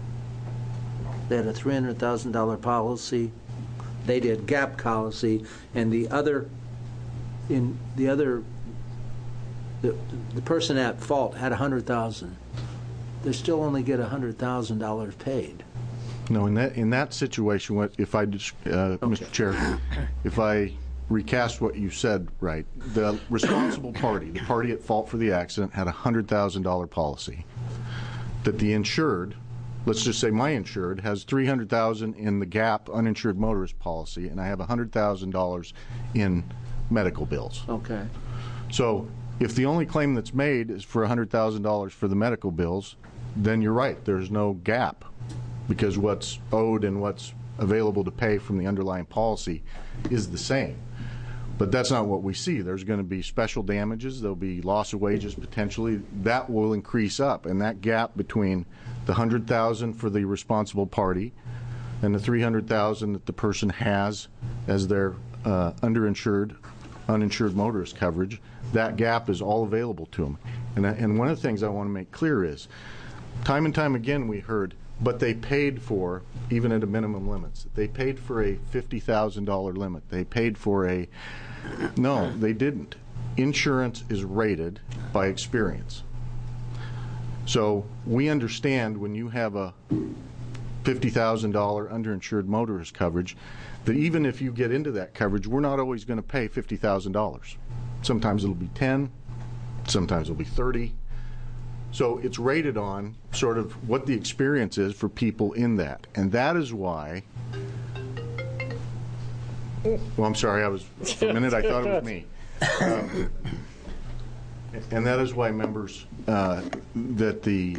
They had a $300,000 policy. They did gap policy, and the person at fault had $100,000. They still only get $100,000 paid. No, in that situation, if I, Mr. Chair, if I recast what you said right, the responsible party, the party at fault for the accident, had a $100,000 policy. That the insured, let's just say my insured, has $300,000 in the gap uninsured motorist policy, and I have $100,000 in medical bills. Okay. So if the only claim that's made is for $100,000 for the medical bills, then you're right, there's no gap, because what's owed and what's available to pay from the underlying policy is the same. But that's not what we see. There's going to be special damages. There'll be loss of wages potentially. That will increase up, and that gap between the $100,000 for the responsible party and the $300,000 that the person has as their uninsured motorist coverage, that gap is all available to them. And one of the things I want to make clear is, time and time again we heard, but they paid for, even at a minimum limits, they paid for a $50,000 limit. They paid for a, no, they didn't. Insurance is rated by experience. So we understand when you have a $50,000 underinsured motorist coverage, that even if you get into that coverage, we're not always going to pay $50,000. Sometimes it'll be 10, sometimes it'll be 30. So it's rated on sort of what the experience is for people in that. And that is why, well, I'm sorry, for a minute I thought it was me. And that is why, members, that the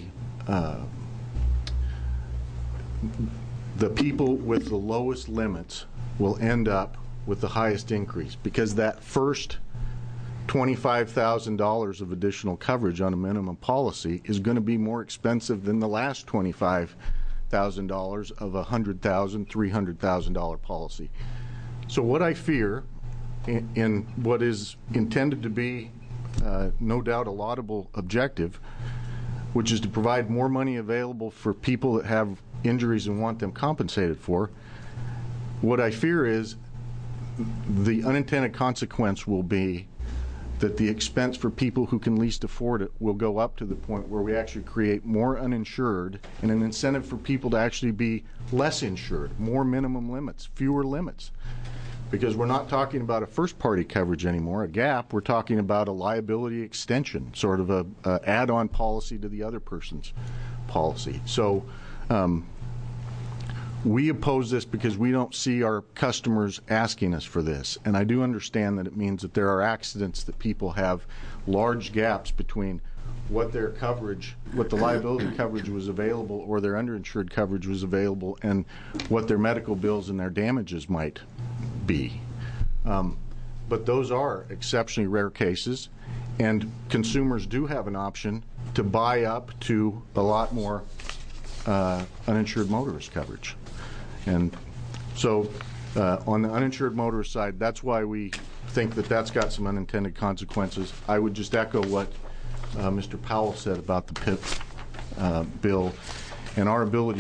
people with the lowest limits will end up with the highest increase, because that first $25,000 of additional coverage on a minimum policy is going to be more expensive than the last $25,000 of a $100,000, $300,000 policy. So what I fear in what is intended to be no doubt a laudable objective, which is to provide more money available for people that have injuries and want them compensated for, what I fear is the unintended consequence will be that the expense for people who can least afford it will go up to the point where we actually create more uninsured and an incentive for people to actually be less insured, more minimum limits, fewer limits. Because we're not talking about a first-party coverage anymore, a gap. We're talking about a liability extension, sort of a add-on policy to the other person's policy. So we oppose this because we don't see our customers asking us for this. And I do understand that it means that there are accidents that people have large gaps between what their coverage, what the liability coverage was available or their underinsured coverage was available and what their medical bills and their damages might be. But those are exceptionally rare cases, and consumers do have an option to buy up to a lot more uninsured motorist coverage. And so on the uninsured motorist side, that's why we think that that's got some unintended consequences. I would just echo what Mr. Powell said about the PIP bill and our ability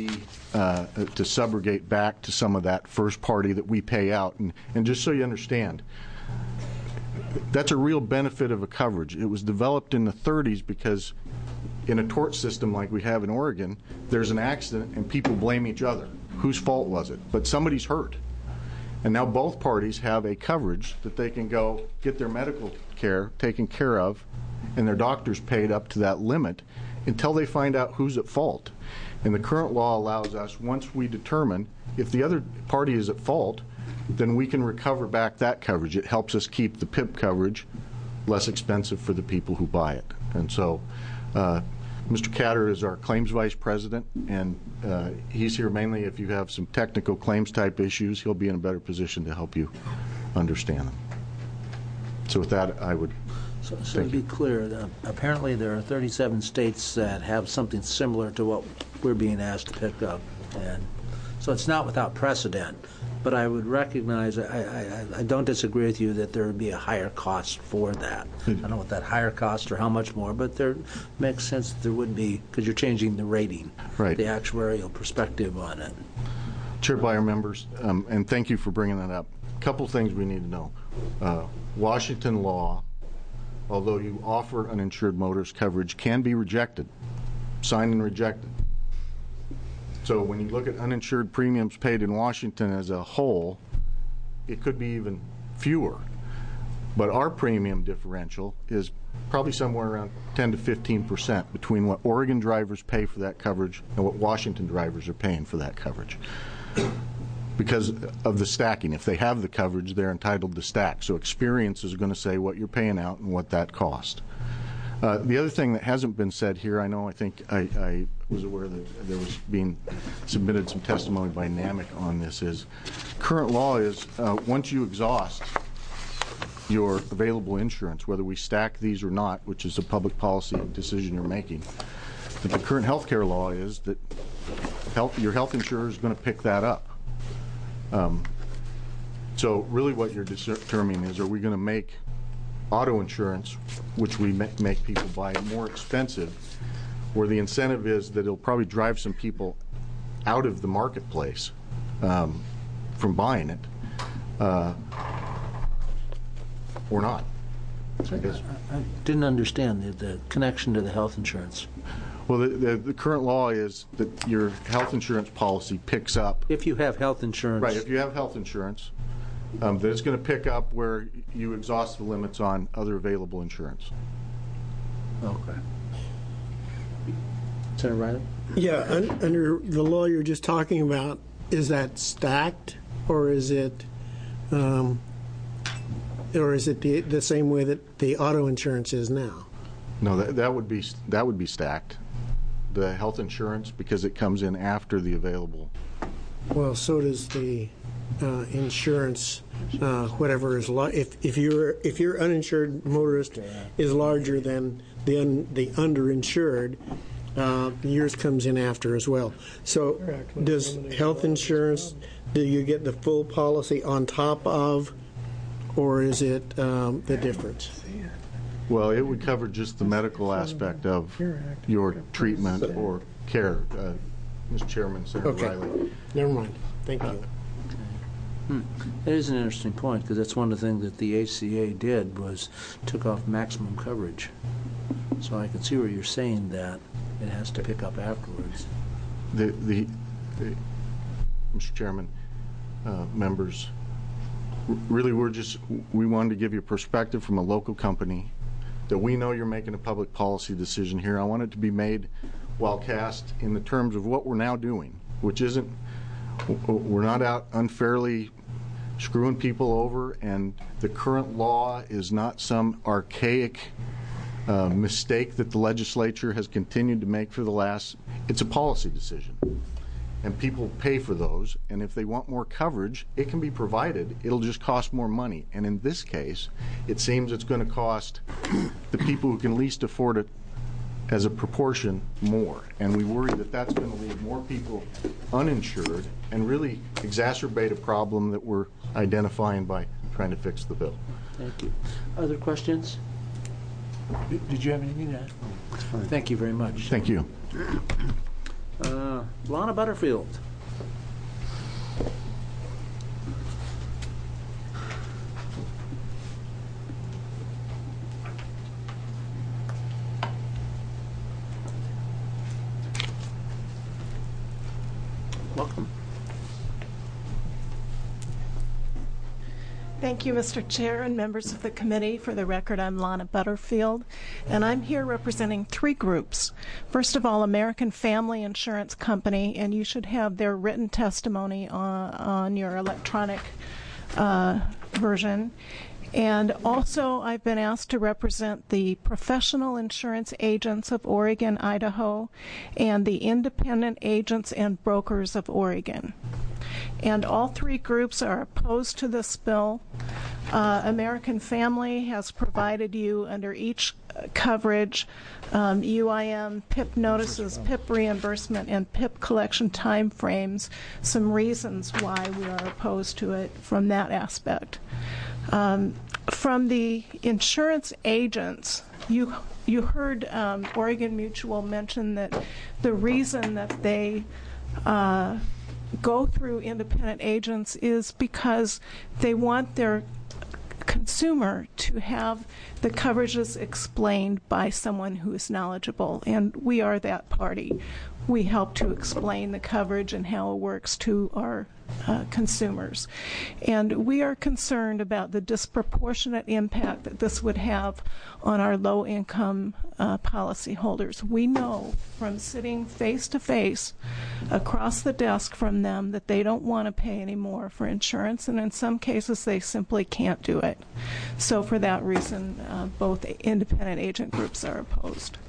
to subrogate back to some of that first party that we pay out. And just so you understand, that's a real benefit of a coverage. It was developed in the 30s because in a tort system like we have in Oregon, there's an accident and people blame each other. Whose fault was it? But somebody's hurt. And now both parties have a coverage that they can go get their medical care taken care of and their doctors paid up to that limit until they find out who's at fault. And the current law allows us, once we determine if the other party is at fault, then we can recover back that coverage. It helps us keep the PIP coverage less expensive for the people who buy it. And so Mr. Catter is our claims vice president, and he's here mainly if you have some technical claims type issues. He'll be in a better position to help you understand them. So with that, I would So to be clear, apparently there are 37 states that have something similar to what we're being asked to pick up, and so it's not without precedent. But I would recognize, I don't disagree with you that there would be a higher cost for that. I don't know what that higher cost or how much more, but there makes sense that there would be, because you're changing the rating, right, the actuarial perspective on it. Chair Beyer, members, and thank you for bringing that up. A couple things we need to know. Washington law, although you offer uninsured motorist coverage, can be rejected, signed and rejected. So when you look at uninsured premiums paid in Washington as a whole, it could be even fewer. But our premium differential is probably somewhere around 10 to 15% between what Oregon drivers pay for that coverage and what Washington drivers are paying for that coverage. Because of the stacking. If they have the coverage, they're entitled to stack. So experience is going to say what you're paying out and what that cost. The other thing that hasn't been said here, I think I was aware that there was being submitted some testimony by NAMIC on this, is current law is once you exhaust your available insurance, whether we stack these or not, which is a public policy decision you're making, that the current health care law is that your health insurer is going to pick that up. So really what you're determining is, are we going to make auto insurance, which we make people buy, more expensive, where the incentive is that it'll probably drive some people out of the marketplace from buying it, or not? I didn't understand the connection to the health insurance. Well, the current law is that your health insurance policy picks up. If you have health insurance. Right, if you have health insurance, that it's going to pick up where you exhaust the limits on other available insurance. Okay. Senator Riley? Yeah, under the law you're just talking about, is that stacked, or is it the same way that the auto insurance is now? No, that would be stacked. The health insurance, because it comes in after the available. Well, so does the insurance whatever is if your uninsured motorist is larger than the underinsured, yours comes in after as well. So does health insurance, do you get the full policy on top of, or is it the difference? Well, it would cover just the medical aspect of your treatment or care, Mr. Chairman, Senator Riley. Never mind. Thank you. That is an interesting point, because that's one of the things that the ACA did was took off maximum coverage. So I can see where you're saying that it has to pick up afterwards. Mr. Chairman, members, really we wanted to give you perspective from a local company that we know you're making a public policy decision here. I want it to be made well cast in the terms of what we're now doing, which isn't, we're not out unfairly screwing people over, and the current law is not some archaic mistake that the legislature has continued to make for the last, it's a policy decision. And people pay for those, and if they want more coverage, it can be provided. It'll just cost more money. And in this case, it seems it's going to cost the people who can least afford it as a proportion more. And we worry that that's going to leave more people uninsured and really exacerbate a problem that we're identifying by trying to fix the bill. Thank you. Other questions? Did you have anything to add? Thank you very much. Thank you. Lana Butterfield. Welcome. Thank you, Mr. Chair and members of the committee. For the record, I'm Lana Butterfield, and I'm here representing three groups. First of all, American Family Insurance Company, and you should have their written testimony on your electronic version. And also, I've been asked to represent the Professional Insurance Agents of Oregon, Idaho, and the Independent Agents and Brokers of Oregon. And all three groups are opposed to this bill. American Family has provided you under each coverage UIM, PIP notices, PIP reimbursement, and PIP collection timeframes, some reasons why we are opposed to it from that aspect. From the insurance agents, you heard Oregon Mutual mention that the reason that they go through independent agents is because they want their consumer to have the coverages explained by someone who is knowledgeable, and we are that party. We help to explain the coverage and how it works to our consumers. And we are concerned about the disproportionate impact that this would have on our low-income policyholders. We know from sitting face-to-face across the desk from them that they don't want to pay any more for insurance, and in some cases they simply can't do it. So for that reason, both independent agent groups are opposed.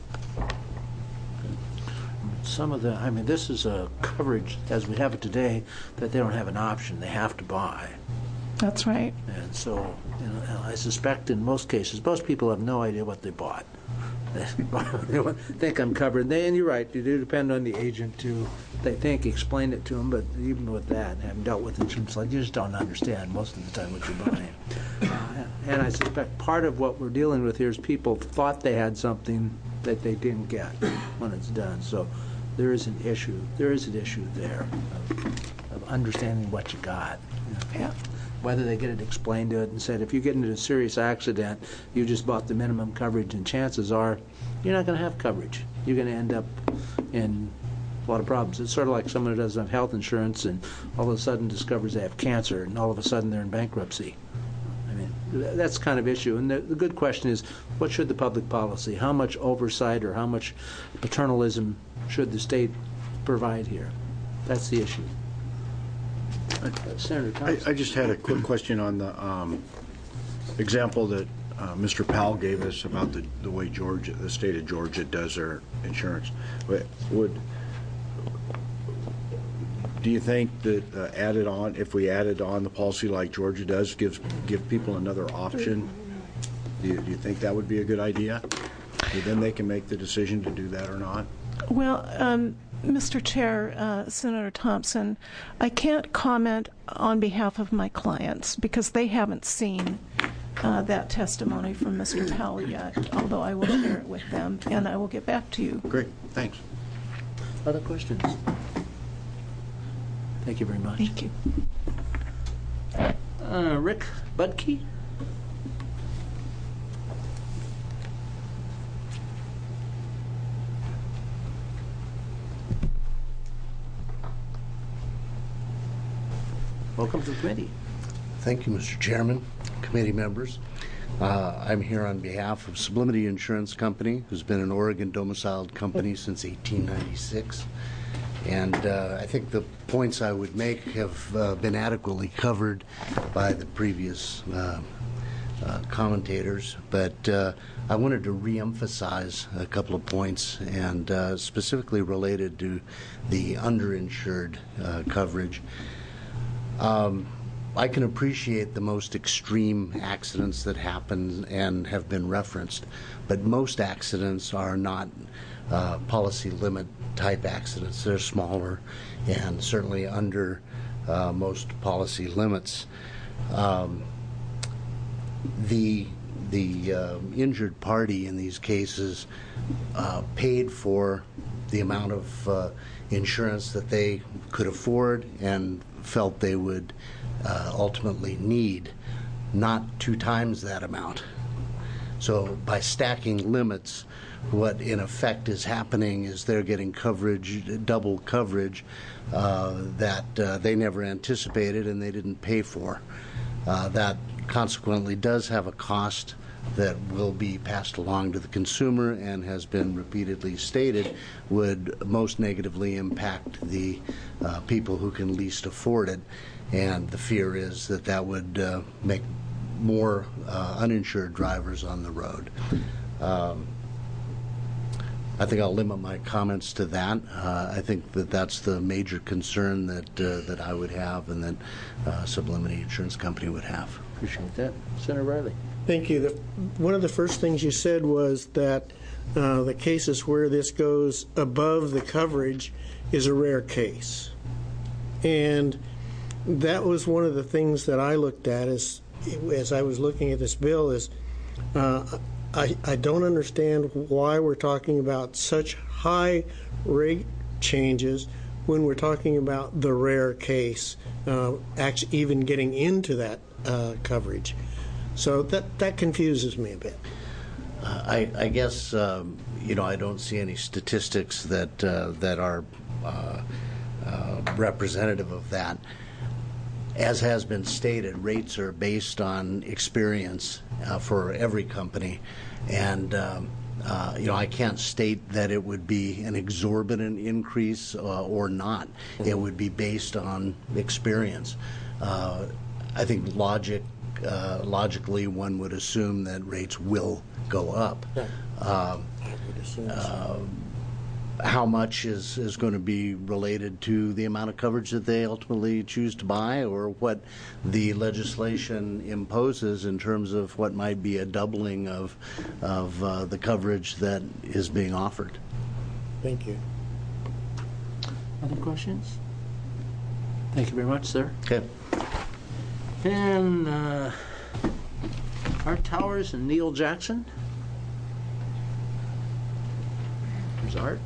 Some of the, I mean, this is a coverage as we have it today that they don't have an option. They have to buy. That's right. And so, you know, I suspect in most cases, most people have no idea what they bought. They think I'm covered. And you're right, you do depend on the agent to, they think, explain it to them, but even with that, having dealt with insurance, like, you just don't understand most of the time what you're buying. And I suspect part of what we're dealing with here is people thought they had something that they didn't get when it's done. So there is an issue. There is an issue there of understanding what you got. You know? Yeah. Whether they get it explained to it and said, if you get into a serious accident, you just bought the minimum coverage, and chances are you're not going to have coverage. You're going to end up in a lot of problems. It's sort of like someone who doesn't have health insurance and all of a sudden discovers they have cancer, and all of a sudden they're in bankruptcy. I mean, that's kind of issue. And the good question is, what should the public policy, how much oversight or how much paternalism should the state provide here? That's the issue. Senator Thompson. I just had a quick question on the example that Mr. Powell gave us about the way Georgia, the state of Georgia, does their insurance. Do Do you think that if we added on the policy like Georgia does, give people another option? Do you think that would be a good idea? Then they can make the decision to do that or not? Well, Mr. Chair, Senator Thompson, I can't comment on behalf of my clients because they haven't seen that testimony from Mr. Powell yet, although I will share it with them, and I will get back to you. Great, thanks. Other questions? Thank you very much. Thank you. Rick Budke? Welcome to the committee. Thank you, Mr. Chairman, committee members. I'm here on behalf of Sublimity Insurance Company, who's been an Oregon domiciled company since 1896. And I think the points I would make have been adequately covered by the previous commentators, but I wanted to reemphasize a couple of points, and specifically related to the underinsured coverage. I can appreciate the most extreme accidents that happen and have been referenced, but most accidents are not policy limit type accidents. They're smaller and certainly under most policy limits. The injured party in these cases paid for the amount of insurance that they could afford and felt they would ultimately need, not 2 times that amount. So by stacking limits, what in effect is happening is they're getting coverage, double coverage, that they never anticipated and they didn't pay for. That consequently does have a cost that will be passed along to the consumer and has been repeatedly stated would most negatively impact the people who can least afford it. And the fear is that that would make more uninsured drivers on the road. I think I'll limit my comments to that. I think that that's the major concern that I would have and that Sublimity Insurance Company would have. Appreciate that. Senator Riley. Thank you. One of the first things you said was that the cases where this goes above the coverage is a rare case. And that was one of the things that I looked at as I was looking at this bill is I don't understand why we're talking about such high rate changes when we're talking about the rare case, actually even getting into that coverage. So that confuses me a bit. I guess I don't see any statistics that are representative of that. As has been stated, rates are based on experience for every company, and I can't state that it would be an exorbitant increase or not. It would be based on experience. I think logically one would assume that rates will go up. How much is going to be related to the amount of coverage that they ultimately choose to buy, or what the legislation imposes in terms of what might be a doubling of the coverage that is being offered. Thank you. Other questions? Thank you very much, sir. Okay. And Art Towers and Neil Jackson. There's Art.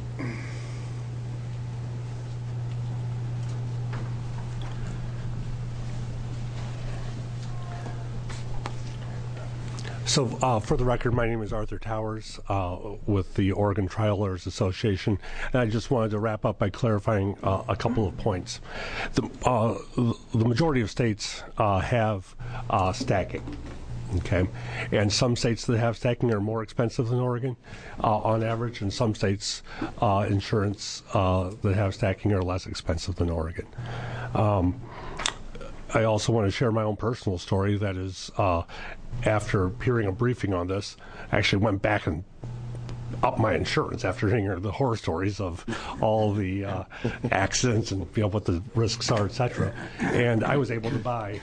So, for the record, my name is Arthur Towers with the Oregon Trial Lawyers Association, and I just wanted to wrap up by clarifying a couple of points. The majority of states have stacking. Okay, and some states that have stacking are more expensive than Oregon on average, and some states insurance that have stacking are less expensive than Oregon. I also want to share my own personal story. That is, after hearing a briefing on this, I actually went back and up my insurance after hearing the horror stories of all the accidents and what the risks are, etc. And I was able to buy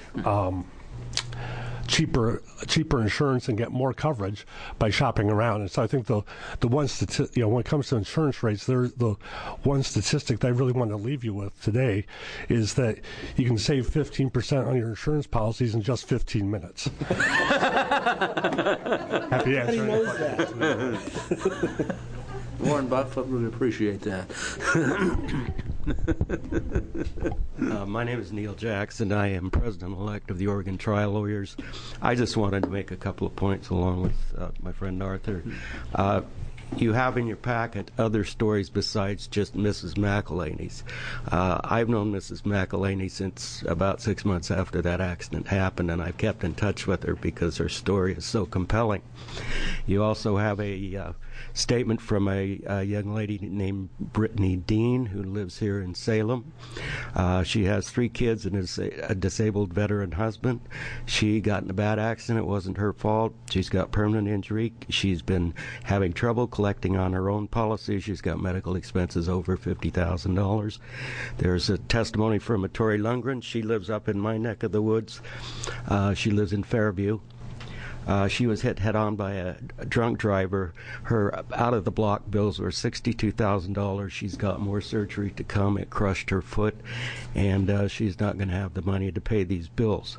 cheaper insurance and get more coverage by shopping around. And so I think the one when it comes to insurance rates, the one statistic that I really want to leave you with today is that you can save 15% on your insurance policies in just 15 minutes. Happy to answer any questions. Warren Buffett would appreciate that. My name is Neil Jackson. I am president-elect of the Oregon Trial Lawyers. I just wanted to make a couple of points along with my friend Arthur. You have in your packet other stories besides just Mrs. McElhaney's. I've known Mrs. McElhaney since about 6 months after that accident happened, and I've kept in touch with her because her story is so compelling. You also have a statement from a young lady named Brittany Dean, who lives here in Salem. She has 3 kids and is a disabled veteran husband. She got in a bad accident. It wasn't her fault. She's got permanent injury. She's been having trouble collecting on her own policy. She's got medical expenses over $50,000. There's a testimony from Tori Lundgren. She lives up in my neck of the woods. She lives in Fairview. She was hit head-on by a drunk driver. Her out-of-the-block bills were $62,000. She's got more surgery to come. It crushed her foot, and she's not going to have the money to pay these bills.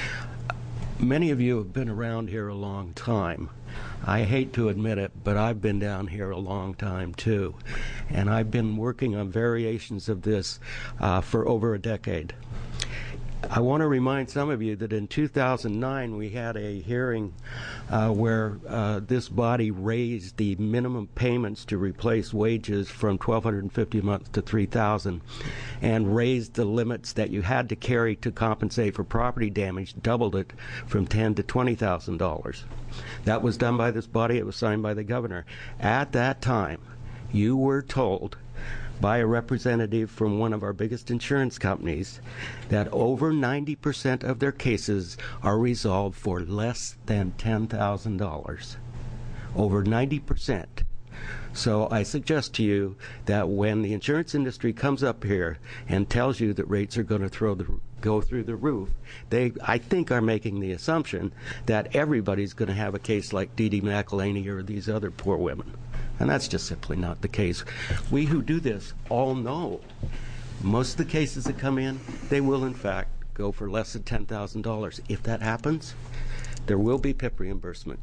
Many of you have been around here a long time. I hate to admit it, but I've been down here a long time, too. And I've been working on variations of this for over a decade. I want to remind some of you that in 2009 we had a hearing where this body raised the minimum payments to replace wages from $1,250 a month to $3,000 and raised the limits that you had to carry to compensate for property damage, doubled it from $10,000 to $20,000. That was done by this body. It was signed by the governor. At that time, you were told by a representative from one of our biggest insurance companies that over 90% of their cases are resolved for less than $10,000. Over 90%. So I suggest to you that when the insurance industry comes up here and tells you that rates are going to go through the roof, they, I think, are making the assumption that everybody's going to have a case like Dee Dee McElhaney or these other poor women. And that's just simply not the case. We who do this all know most of the cases that come in, they will in fact go for less than $10,000. If that happens, there will be PIP reimbursement.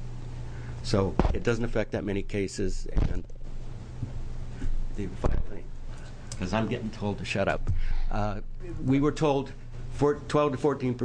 So it doesn't affect that many cases. And the final thing, because I'm getting told to shut up. We were told 12 to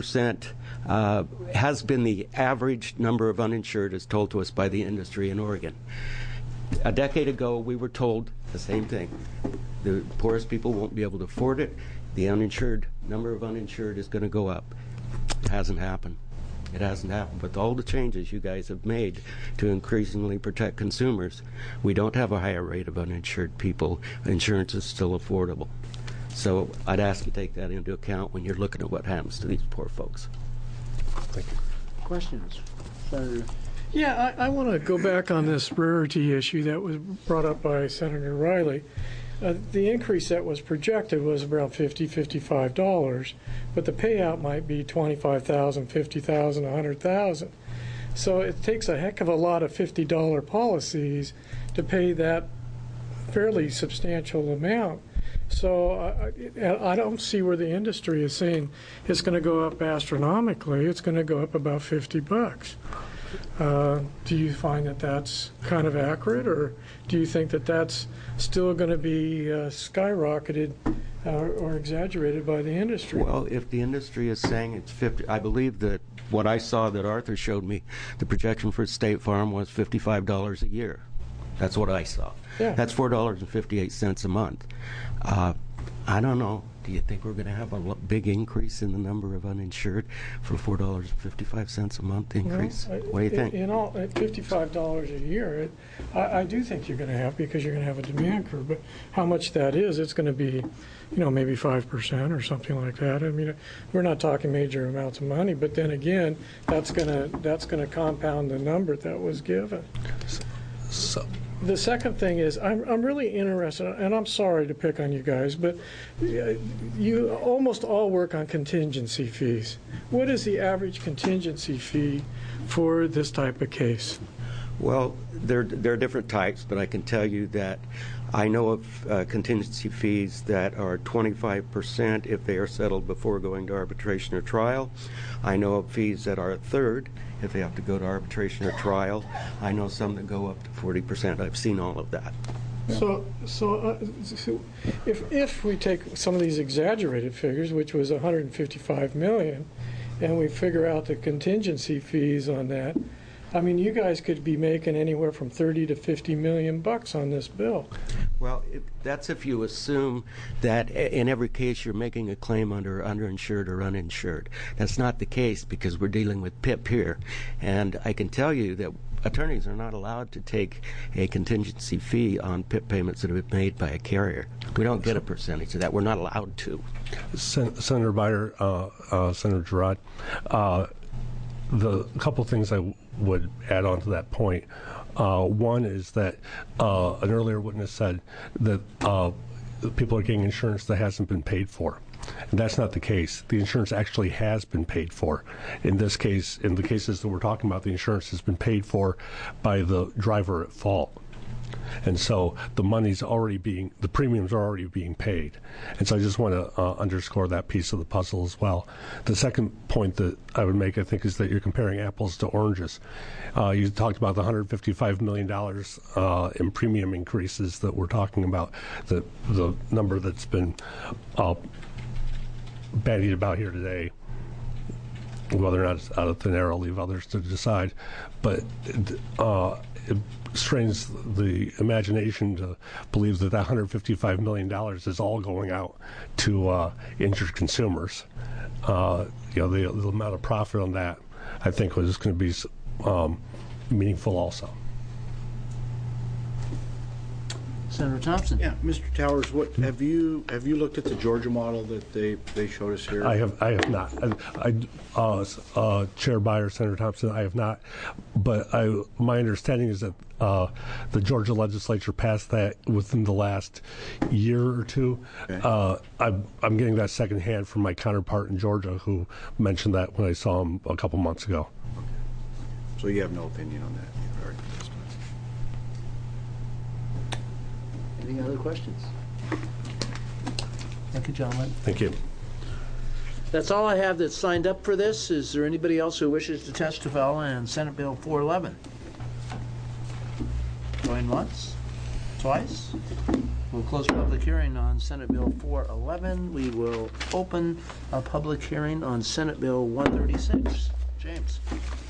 14% has been the average number of uninsured as told to us by the industry in Oregon. A decade ago, we were told the same thing. The poorest people won't be able to afford it. The uninsured number of uninsured is going to go up. It hasn't happened. It hasn't happened. But all the changes you guys have made to increasingly protect consumers, we don't have a higher rate of uninsured people. Insurance is still affordable. So I'd ask you to take that into account when you're looking at what happens to these poor folks. Thank you. Questions? Senator? Yeah, I want to go back on this rarity issue that was brought up by Senator Riley. The increase that was projected was around $50, $55, but the payout might be $25,000, $50,000, $100,000. So it takes a heck of a lot of $50 policies to pay that fairly substantial amount. So I don't see where the industry is saying it's going to go up astronomically. It's going to go up about $50. Do you find that that's kind of accurate, or do you think that that's still going to be skyrocketed or exaggerated by the industry? Well, if the industry is saying it's 50, I believe that what I saw that Arthur showed me, the projection for State Farm was $55 a year. That's what I saw. Yeah. That's $4.58 a month. I don't know. Do you think we're going to have a big increase in the number of uninsured for $4.55 a month increase? Well, What do you think? In all, at $55 a year, I do think you're going to have, because you're going to have a demand curve. But how much that is, it's going to be, maybe 5% or something like that. I mean, we're not talking major amounts of money, but then again, that's going to compound the number that was given. The second thing is, I'm really interested, and I'm sorry to pick on you guys, but you almost all work on contingency fees. What is the average contingency fee for this type of case? Well, there are different types, but I can tell you that I know of contingency fees that are 25% if they are settled before going to arbitration or trial. I know of fees that are a third if they have to go to arbitration or trial. I know some that go up to 40%. I've seen all of that. So if we take some of these exaggerated figures, which was $155 million, and we figure out the contingency fees on that, I mean, you guys could be making anywhere from $30 to $50 million on this bill. Well, that's if you assume that in every case you're making a claim under underinsured or uninsured. That's not the case because we're dealing with PIP here. And I can tell you that attorneys are not allowed to take a contingency fee on PIP payments that have been made by a carrier. We don't get a percentage of that. We're not allowed to. Senator Byer, Senator Girard, the couple things I would add on to that point. One is that an earlier witness said that people are getting insurance that hasn't been paid for. And that's not the case. The insurance actually has been paid for. In this case, in the cases that we're talking about, the insurance has been paid for by the driver at fault. And so the premiums are already being paid. And so I just want to underscore that piece of the puzzle as well. The second point that I would make, I think, is that you're comparing apples to oranges. You talked about the $155 million in premium increases that we're talking about, the number that's been bandied about here today. Whether or not it's out of thin air, I'll leave others to decide. But it strains the imagination to believe that $155 million is all going out to injured consumers. The amount of profit on that, I think, was going to be meaningful also. Senator Thompson. Yeah, Mr. Towers, what have you looked at the Georgia model that they showed us here? I have not. Chair Byer, Senator Thompson, I have not. But my understanding is that the Georgia legislature passed that within the last year or two. Okay. I'm getting that secondhand from my counterpart in Georgia, who mentioned that when I saw him a couple months ago. Okay. So you have no opinion on that? Any other questions? Thank you, gentlemen. Thank you. That's all I have that's signed up for this. Is there anybody else who wishes to testify on Senate Bill 411? Going once? Twice? We'll close public hearing on Senate Bill 411. We will open a public hearing on Senate Bill 136. James.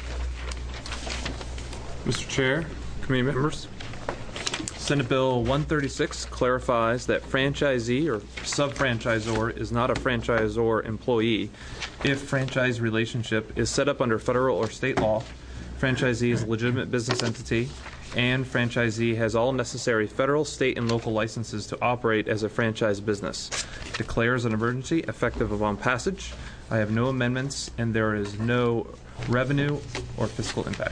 Mr. Chair, committee members, Senate Bill 136 clarifies that franchisee or sub-franchisor is not a franchisor employee if franchise relationship is set up under federal or state law, franchisee is a legitimate business entity, and franchisee has all necessary federal, state, and local licenses to operate as a franchise business. Declares an emergency effective upon passage. I have no amendments, and there is no revenue or fiscal impact.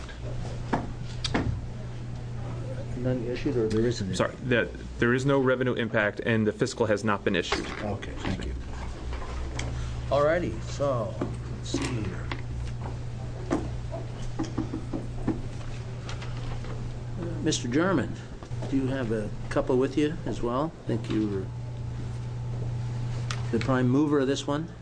None issued, or there isn't? Sorry, there is no revenue impact, and the fiscal has not been issued. Okay, thank you. All righty, so let's see here. Mr. German, do you have a couple with you as well? I think you were the prime mover of this one.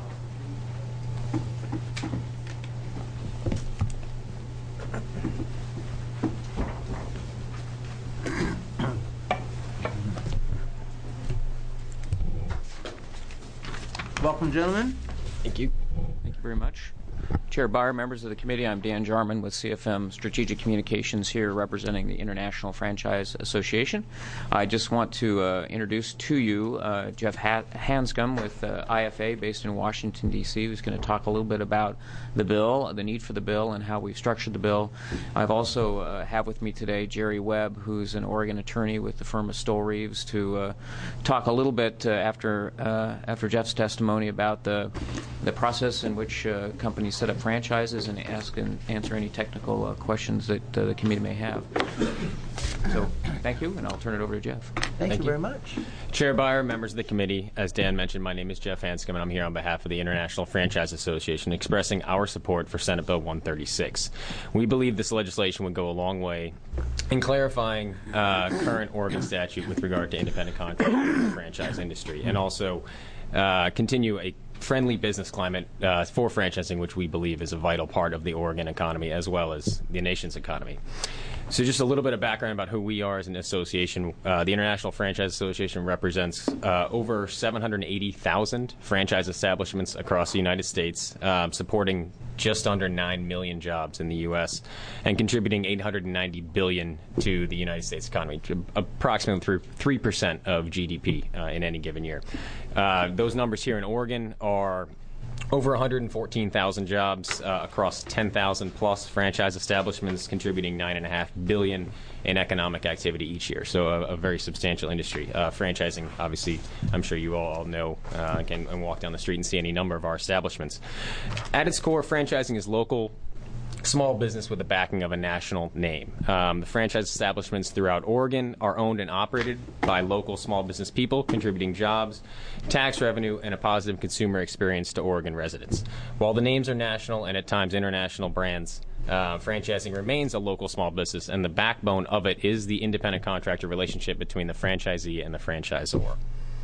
Welcome, gentlemen. Thank you. Thank you very much. Chair Byer, members of the committee, I'm Dan Jarman with CFM Strategic Communications here representing the International Franchise Association. I just want to introduce to you Jeff Hanscom with IFA based in Washington, D.C., who's going to talk a little bit about the bill, the need for the bill, and how we've structured the bill. I've also have with me today Jerry Webb, who's an Oregon attorney with the firm of Stoll Reeves, to talk a little bit after Jeff's testimony about the process in which companies set up franchises and answer any technical questions that the committee may have. So thank you, and I'll turn it over to Jeff. Thank you very much. Chair Byer, members of the committee, as Dan mentioned, my name is Jeff Hanscom, and I'm here on behalf of the International Franchise Association expressing our support for Senate Bill 136. We believe this legislation would go a long way in clarifying current Oregon statute with regard to independent contractors in the franchise industry, and also continue a friendly business climate for franchising, which we believe is a vital part of the Oregon economy as well as the nation's economy. So just a little bit of background about who we are as an association. The International Franchise Association represents over 780,000 franchise establishments across the United States, supporting just under 9 million jobs in the U.S. and contributing $890 billion to the United States economy, approximately 3% of GDP in any given year. Those numbers here in Oregon are over 114,000 jobs across 10,000 plus franchise establishments, contributing $9.5 billion in economic activity each year. So a very substantial industry. Franchising, obviously, I'm sure you all know, can walk down the street and see any number of our establishments. At its core, franchising is local small business with the backing of a national name. The franchise establishments throughout Oregon are owned and operated by local small business people, contributing jobs, tax revenue, and a positive consumer experience to Oregon residents. While the names are national and at times international brands, franchising remains a local small business, and the backbone of it is the independent contractor relationship between the franchisee and the franchisor.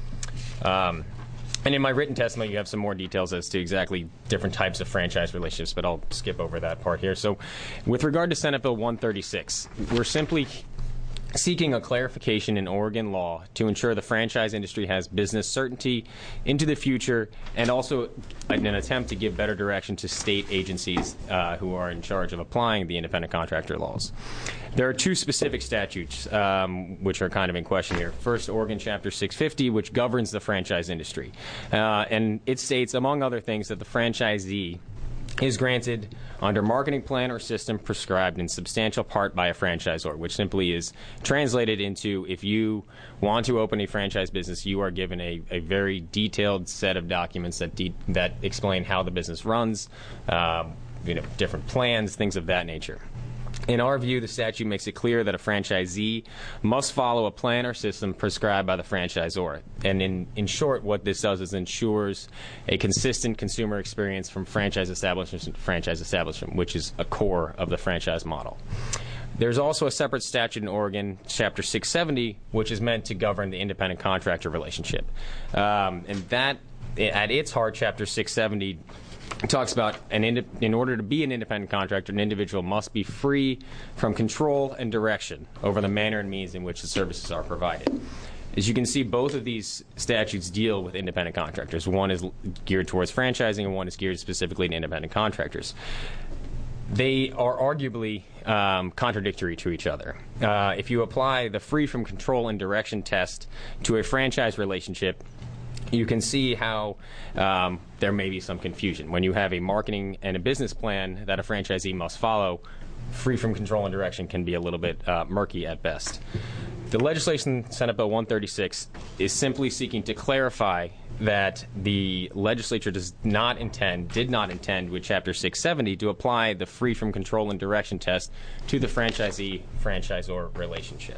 And in my written testimony, you have some more details as to exactly different types of franchise relationships, but I'll skip over that part here. So with regard to Senate Bill 136, we're simply seeking a clarification in Oregon law to ensure the franchise industry has business certainty into the future, and also in an attempt to give better direction to state agencies who are in charge of applying the independent contractor laws. There are two specific statutes which are kind of in question here. First, Oregon Chapter 650, which governs the franchise industry. And it states, among other things, that the franchisee is granted under marketing plan or system prescribed in substantial part by a franchisor, which simply is translated into, if you want to open a franchise business, you are given a very detailed set of documents that explain how the business runs, different plans, things of that nature. In our view, the statute makes it clear that a franchisee must follow a plan or system prescribed by the franchisor. And in short, what this does is ensures a consistent consumer experience from franchise establishment to franchise establishment, which is a core of the franchise model. There's also a separate statute in Oregon, Chapter 670, which is meant to govern the independent contractor relationship. And that, at its heart, Chapter 670 talks about in order to be an independent contractor, an individual must be free from control and direction over the manner and means in which the services are provided. As you can see, both of these statutes deal with independent contractors. One is geared towards franchising, and one is geared specifically to independent contractors. They are arguably contradictory to each other. If you apply the free from control and direction test to a franchise relationship, you can see how there may be some confusion. When you have a marketing and a business plan that a franchisee must follow, free from control and direction can be a little bit murky at best. The legislation, Senate Bill 136, is simply seeking to clarify that the legislature did not intend with Chapter 670 to apply the free from control and direction test to the franchisee-franchisor relationship.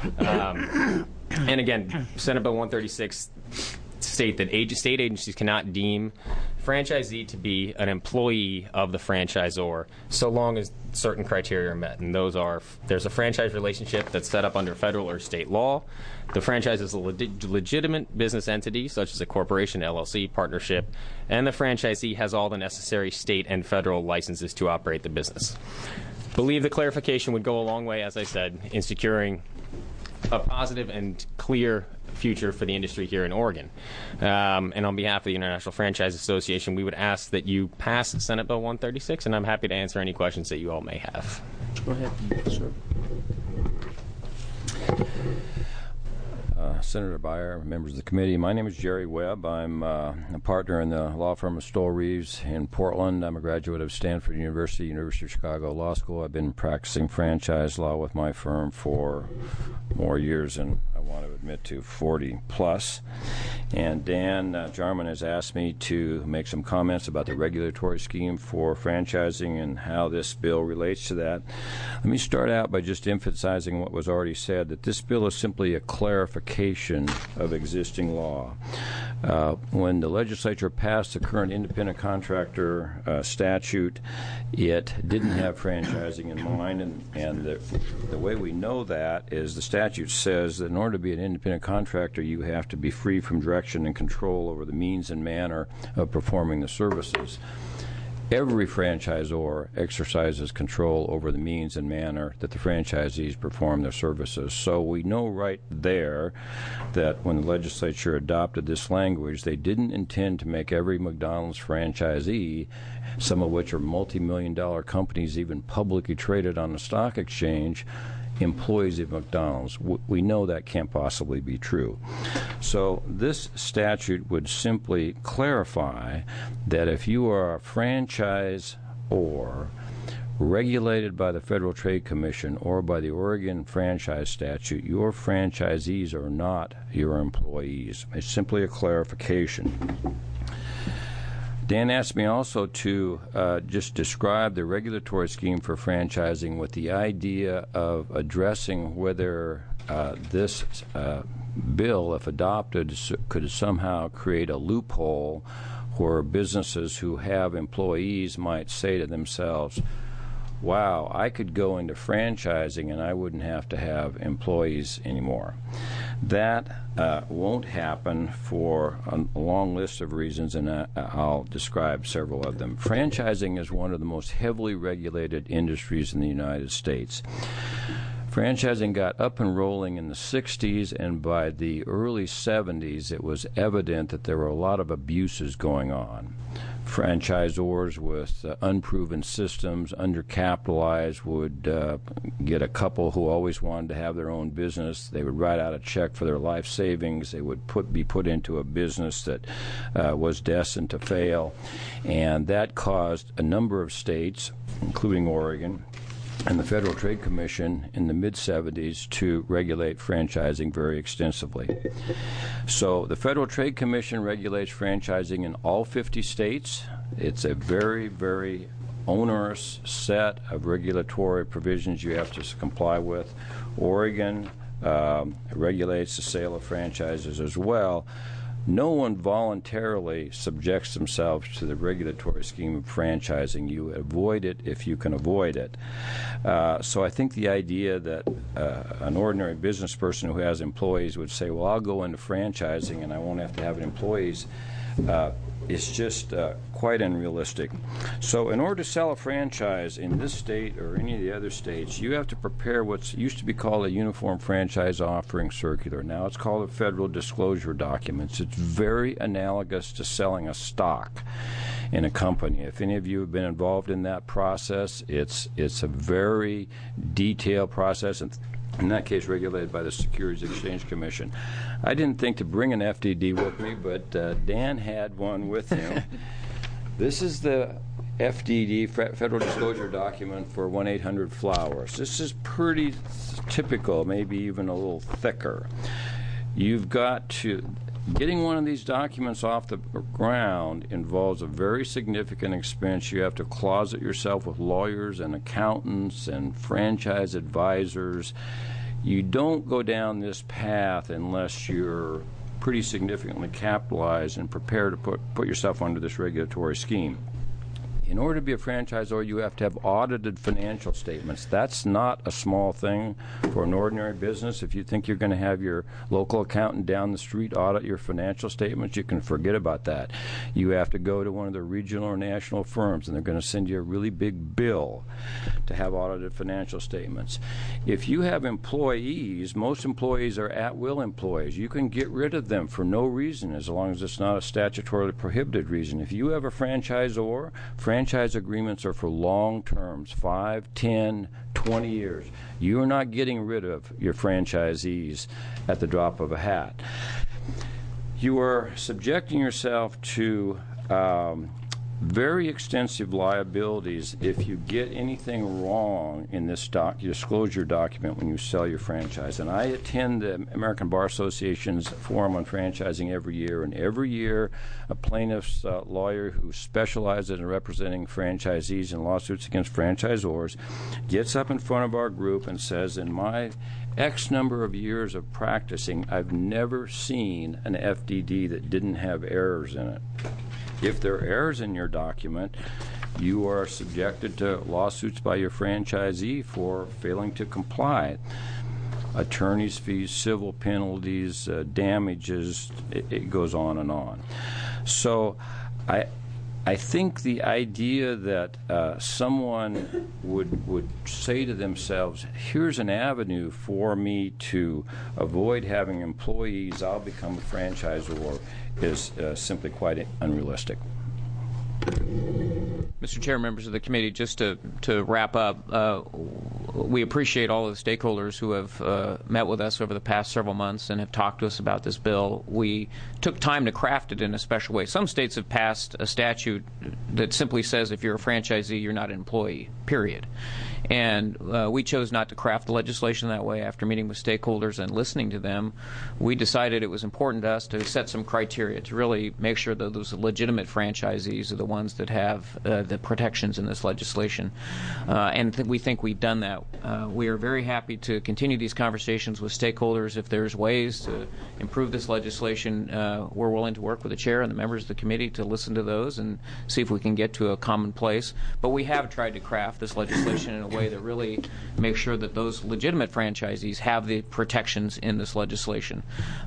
And again, Senate Bill 136 state that state agencies cannot deem franchisee to be an employee of the franchisor so long as certain criteria are met. And those are, there's a franchise relationship that's set up under federal or state law. The franchise is a legitimate business entity, such as a corporation, LLC, partnership, and the franchisee has all the necessary state and federal licenses to operate the business. Believe the clarification would go a long way, as I said, in securing a positive and clear future for the industry here in Oregon. And on behalf of the International Franchise Association, we would ask that you pass Senate Bill 136, and I'm happy to answer any questions that you all may have. Go ahead, sir. Senator Byer, members of the committee, my name is Jerry Webb. I'm a partner in the law firm of Stoll Reeves in Portland. I'm a graduate of Stanford University, University of Chicago Law School. I've been practicing franchise law with my firm for more years than I want to admit to, 40 plus. And Dan Jarman has asked me to make some comments about the regulatory scheme for franchising and how this bill relates to that. Let me start out by just emphasizing what was already said, that this bill is simply a clarification of existing law. When the legislature passed the current independent contractor statute, it didn't have franchising in mind, and the way we know that is the statute says that in order to be an independent contractor, you have to be free from direction and control over the means and manner of performing the services. Every franchisor exercises control over the means and manner that the franchisees perform their services. So we know right there that when the legislature adopted this language, they didn't intend to make every McDonald's franchisee, some of which are multi-million-dollar companies, even publicly traded on the stock exchange, employees of McDonald's. We know that can't possibly be true. So this statute would simply clarify that if you are a franchise or regulated by the Federal Trade Commission or by the Oregon Franchise Statute, your franchisees are not your employees. It's simply a clarification. Dan asked me also to just describe the regulatory scheme for franchising with the idea of addressing whether this bill, if adopted, could somehow create a loophole where businesses who have employees might say to themselves, wow, I could go into franchising and I wouldn't have to have employees anymore. That won't happen for a long list of reasons, and I'll describe several of them. Franchising is one of the most heavily regulated industries in the United States. Franchising got up and rolling in the 60s, and by the early 70s, it was evident that there were a lot of abuses going on. Franchisors with unproven systems, undercapitalized, would get a couple who always wanted to have their own business. They would write out a check for their life savings. They would be put into a business that was destined to fail, and that caused a number of states, including Oregon, and the Federal Trade Commission in the mid-70s to regulate franchising very extensively. So the Federal Trade Commission regulates franchising in all 50 states. It's a very, very onerous set of regulatory provisions you have to comply with. Oregon regulates the sale of franchises as well. No one voluntarily subjects themselves to the regulatory scheme of franchising. You avoid it if you can avoid it. So I think the idea that an ordinary business person who has employees would say, well, I'll go into franchising and I won't have to have employees, is just quite unrealistic. So in order to sell a franchise in this state or any of the other states, you have to prepare what's used to be called a Uniform Franchise Offering Circular. Now it's called a Federal Disclosure Document. It's very analogous to selling a stock in a company. If any of you have been involved in that process, it's a very detailed process, and in that case regulated by the Securities Exchange Commission. I didn't think to bring an FDD with me, but Dan had one with him. This is the FDD, Federal Disclosure Document for 1-800-Flowers. This is pretty typical, maybe even a little thicker. You've got to... Getting one of these documents off the ground involves a very significant expense. You have to closet yourself with lawyers and accountants and franchise advisors. You don't go down this path unless you're pretty significantly capitalized and prepared to put yourself under this regulatory scheme. In order to be a franchisor, you have to have audited financial statements. That's not a small thing for an ordinary business. If you think you're going to have your local accountant down the street audit your financial statements, you can forget about that. You have to go to one of the regional or national firms, and they're going to send you a really big bill to have audited financial statements. If you have employees, most employees are at-will employees. You can get rid of them for no reason as long as it's not a statutorily prohibited reason. If you have a franchisor, franchise agreements are for long terms, 5, 10, 20 years. You are not getting rid of your franchisees at the drop of a hat. You are subjecting yourself to very extensive liabilities if you get anything wrong in this disclosure document when you sell your franchise. And I attend the American Bar Association's Forum on Franchising every year, and every year a plaintiff's lawyer who specializes in representing franchisees in lawsuits against franchisors gets up in front of our group and says, in my X number of years of practicing, I've never seen an FDD that didn't have errors in it. If there are errors in your document, you are subjected to lawsuits by your franchisee for failing to comply. Attorney's fees, civil penalties, damages, it goes on and on. So I think the idea that someone would say to themselves, here's an avenue for me to avoid having employees, I'll become a franchisor, is simply quite unrealistic. Mr. Chair, members of the committee, just to wrap up, we appreciate all of the stakeholders who have met with us over the past several months and have talked to us about this bill. We took time to craft it in a special way. Some states have passed a statute that simply says if you're a franchisee, you're not an employee, period. And we chose not to craft the legislation that way. After meeting with stakeholders and listening to them, we decided it was important to us to set some criteria to really make sure that those legitimate franchisees are the ones that have the protections in this legislation. And we think we've done that. We are very happy to continue these conversations with stakeholders. If there's ways to improve this legislation, we're willing to work with the chair and the members of the committee to listen to those and see if we can get to a common place. But we have tried to craft this legislation in a way that really makes sure that those legitimate franchisees have the protections in this legislation.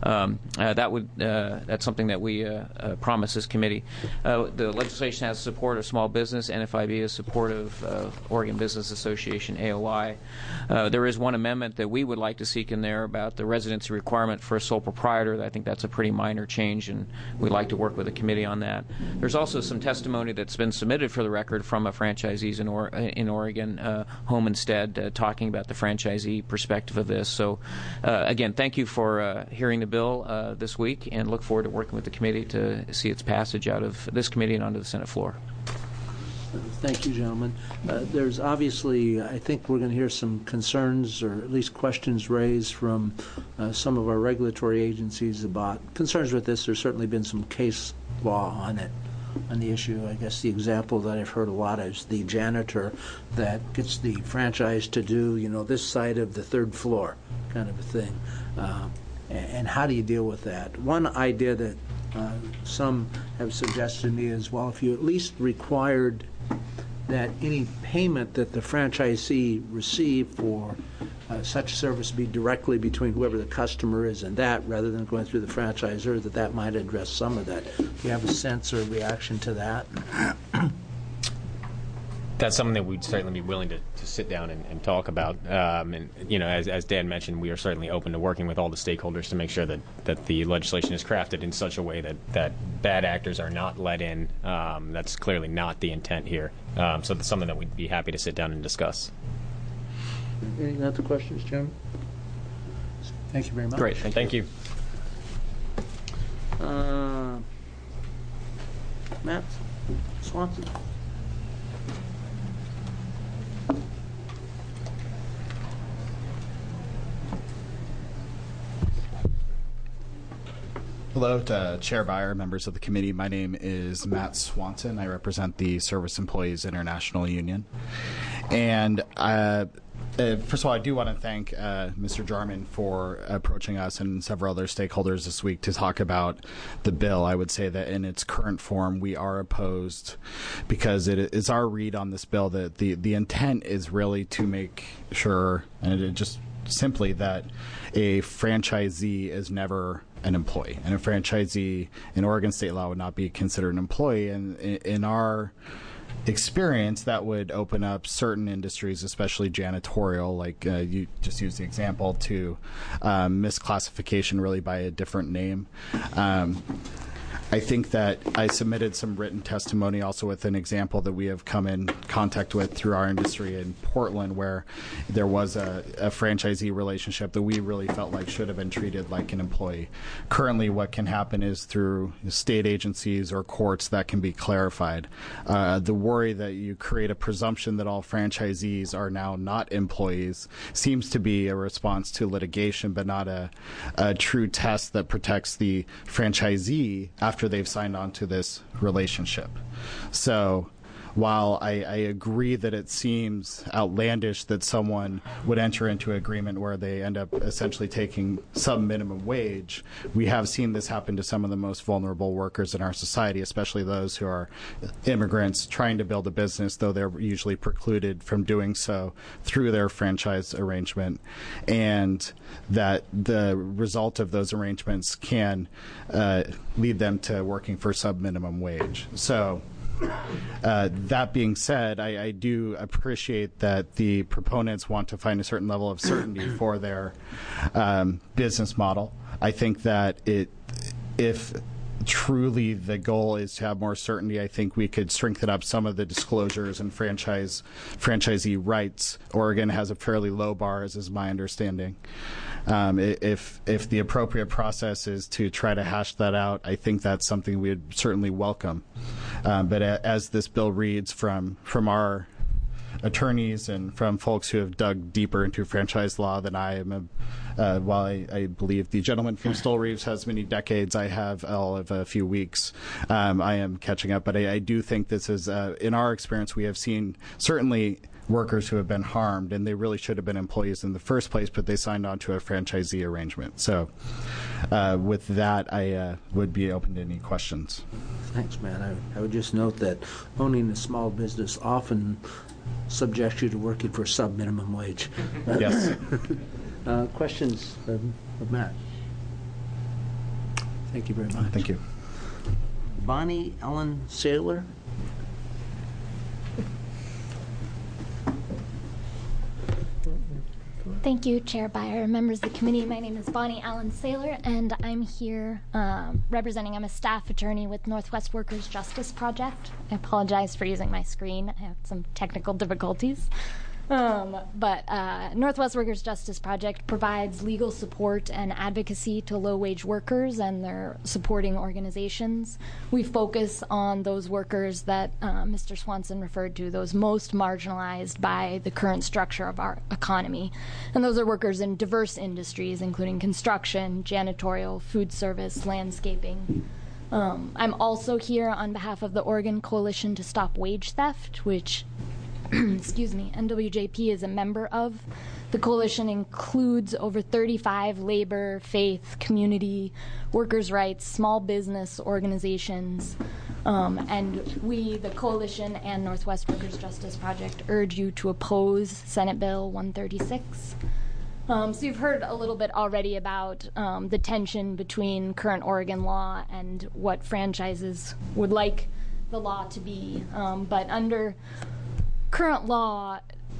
That's something that we promise this committee. The legislation has support of small business. NFIB is supportive of Oregon Business Association, AOI. There is one amendment that we would like to seek in there about the residency requirement for a sole proprietor. I think that's a pretty minor change, and we'd like to work with the committee on that. There's also some testimony that's been submitted for the record from a franchisees in Oregon, Home Instead, talking about the franchisee perspective of this. So, again, thank you for hearing the bill this week, and look forward to working with the committee to see its passage out of this committee and onto the Senate floor. Thank you, gentlemen. There's obviously, I think we're going to hear some concerns or at least questions raised from some of our regulatory agencies about concerns with this. There's certainly been some case law on it, on the issue. I guess the example that I've heard a lot is the janitor that gets the franchise to do, this side of the third floor kind of a thing. And how do you deal with that? One idea that some have suggested to me is, well, if you at least required that any payment that the franchisee received for such service be directly between whoever the customer is and that, rather than going through the franchisor, that might address some of that. Do you have a sense or reaction to that? That's something that we'd certainly be willing to sit down and talk about. As Dan mentioned, we are certainly open to working with all the stakeholders to make sure that the legislation is crafted in such a way that bad actors are not let in. That's clearly not the intent here. So that's something that we'd be happy to sit down and discuss. Any other questions, Jim? Thank you very much. Great. Thank you. Matt Swanson. Hello to Chair Byer, members of the committee. My name is Matt Swanson. I represent the Service Employees International Union. And first of all, I do want to thank Mr. Jarman for approaching us and several other stakeholders this week to talk about the bill. I would say that in its current form, we are opposed because it is our read on this bill that the intent is really to make sure, and it just simply that a franchisee is never an employee, and a franchisee in Oregon state law would not be considered an employee. And in our experience, that would open up certain industries, especially janitorial, like you just used the example, to misclassification really by a different name. I think that I submitted some written testimony also with an example that we have come in contact with through our industry in Portland, where there was a franchisee relationship that we really felt like should have been treated like an employee. Currently, what can happen is through state agencies or courts that can be clarified. The worry that you create a presumption that all franchisees are now not employees seems to be a response to litigation, but not a true test that protects the franchisee after they've signed on to this relationship. So while I agree that it seems outlandish that someone would enter into an agreement where they end up essentially taking some minimum wage, we have seen this happen to some of the most vulnerable workers in our society, especially those who are immigrants trying to build a business, though they're usually precluded from doing so through their franchise arrangement, and that the result of those arrangements can lead them to working for sub-minimum wage. So that being said, I do appreciate that the proponents want to find a certain level of certainty for their business model. I think that if truly the goal is to have more certainty, I think we could strengthen up some of the disclosures and franchisee rights. Oregon has a fairly low bar, as is my understanding. If the appropriate process is to try to hash that out, I think that's something we would certainly welcome. But as this bill reads from our attorneys and from folks who have dug deeper into franchise law than I am, while I believe the gentleman from Stoll Reeves has many decades, I have all of a few weeks. I am catching up, but I do think this is, in our experience, we have seen certainly workers who have been harmed, and they really should have been employees in the first place, but they signed on to a franchisee arrangement. So with that, I would be open to any questions. Thanks, Matt. I would just note that owning a small business often subjects you to working for sub-minimum wage. Yes. Questions of Matt? Thank you very much. Thank you. Bonnie Ellen Saylor. Thank you, Chair Byer, members of the committee. My name is Bonnie Allen Saylor, and I'm here I'm a staff attorney with Northwest Workers Justice Project. I apologize for using my screen. I have some technical difficulties. But Northwest Workers Justice Project provides legal support and advocacy to low-wage workers and their supporting organizations. We focus on those workers that Mr. Swanson referred to, those most marginalized by the current structure of our economy. And those are workers in diverse industries, including construction, janitorial, food service, landscaping. I'm also here on behalf of the Oregon Coalition to Stop Wage Theft, which NWJP is a member of. The coalition includes over 35 labor, faith, community, workers' rights, small business organizations. And we, the coalition and Northwest Workers Justice Project, urge you to oppose Senate Bill 136. So you've heard a little bit already about the tension between current Oregon law and what franchises would like the law to be. But under current law,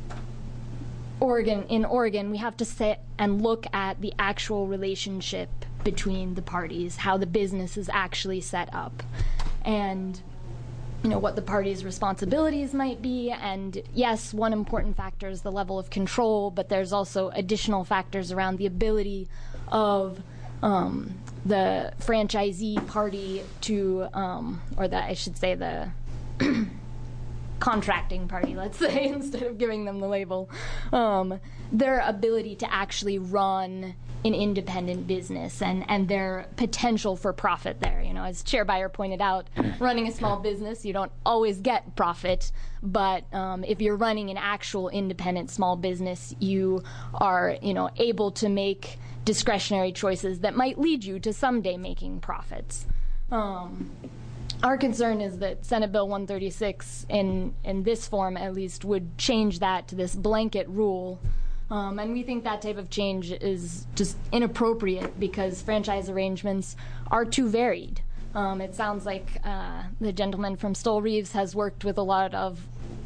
in Oregon, we have to sit and look at the actual relationship between the parties, how the business is actually set up, and what the parties' responsibilities might be. And yes, one important factor is the level of control, but there's also additional factors around the ability of the franchisee party to, the contracting party, let's say, instead of giving them the label, their ability to actually run an independent business and their potential for profit there. As Chair Byer pointed out, running a small business, you don't always get profit, but if you're running an actual independent small business, you are, able to make discretionary choices that might lead you to someday making profits. Our concern is that Senate Bill 136, in this form at least, would change that to this blanket rule. And we think that type of change is just inappropriate because franchise arrangements are too varied. It sounds like the gentleman from Stoll Reeves has worked with a lot of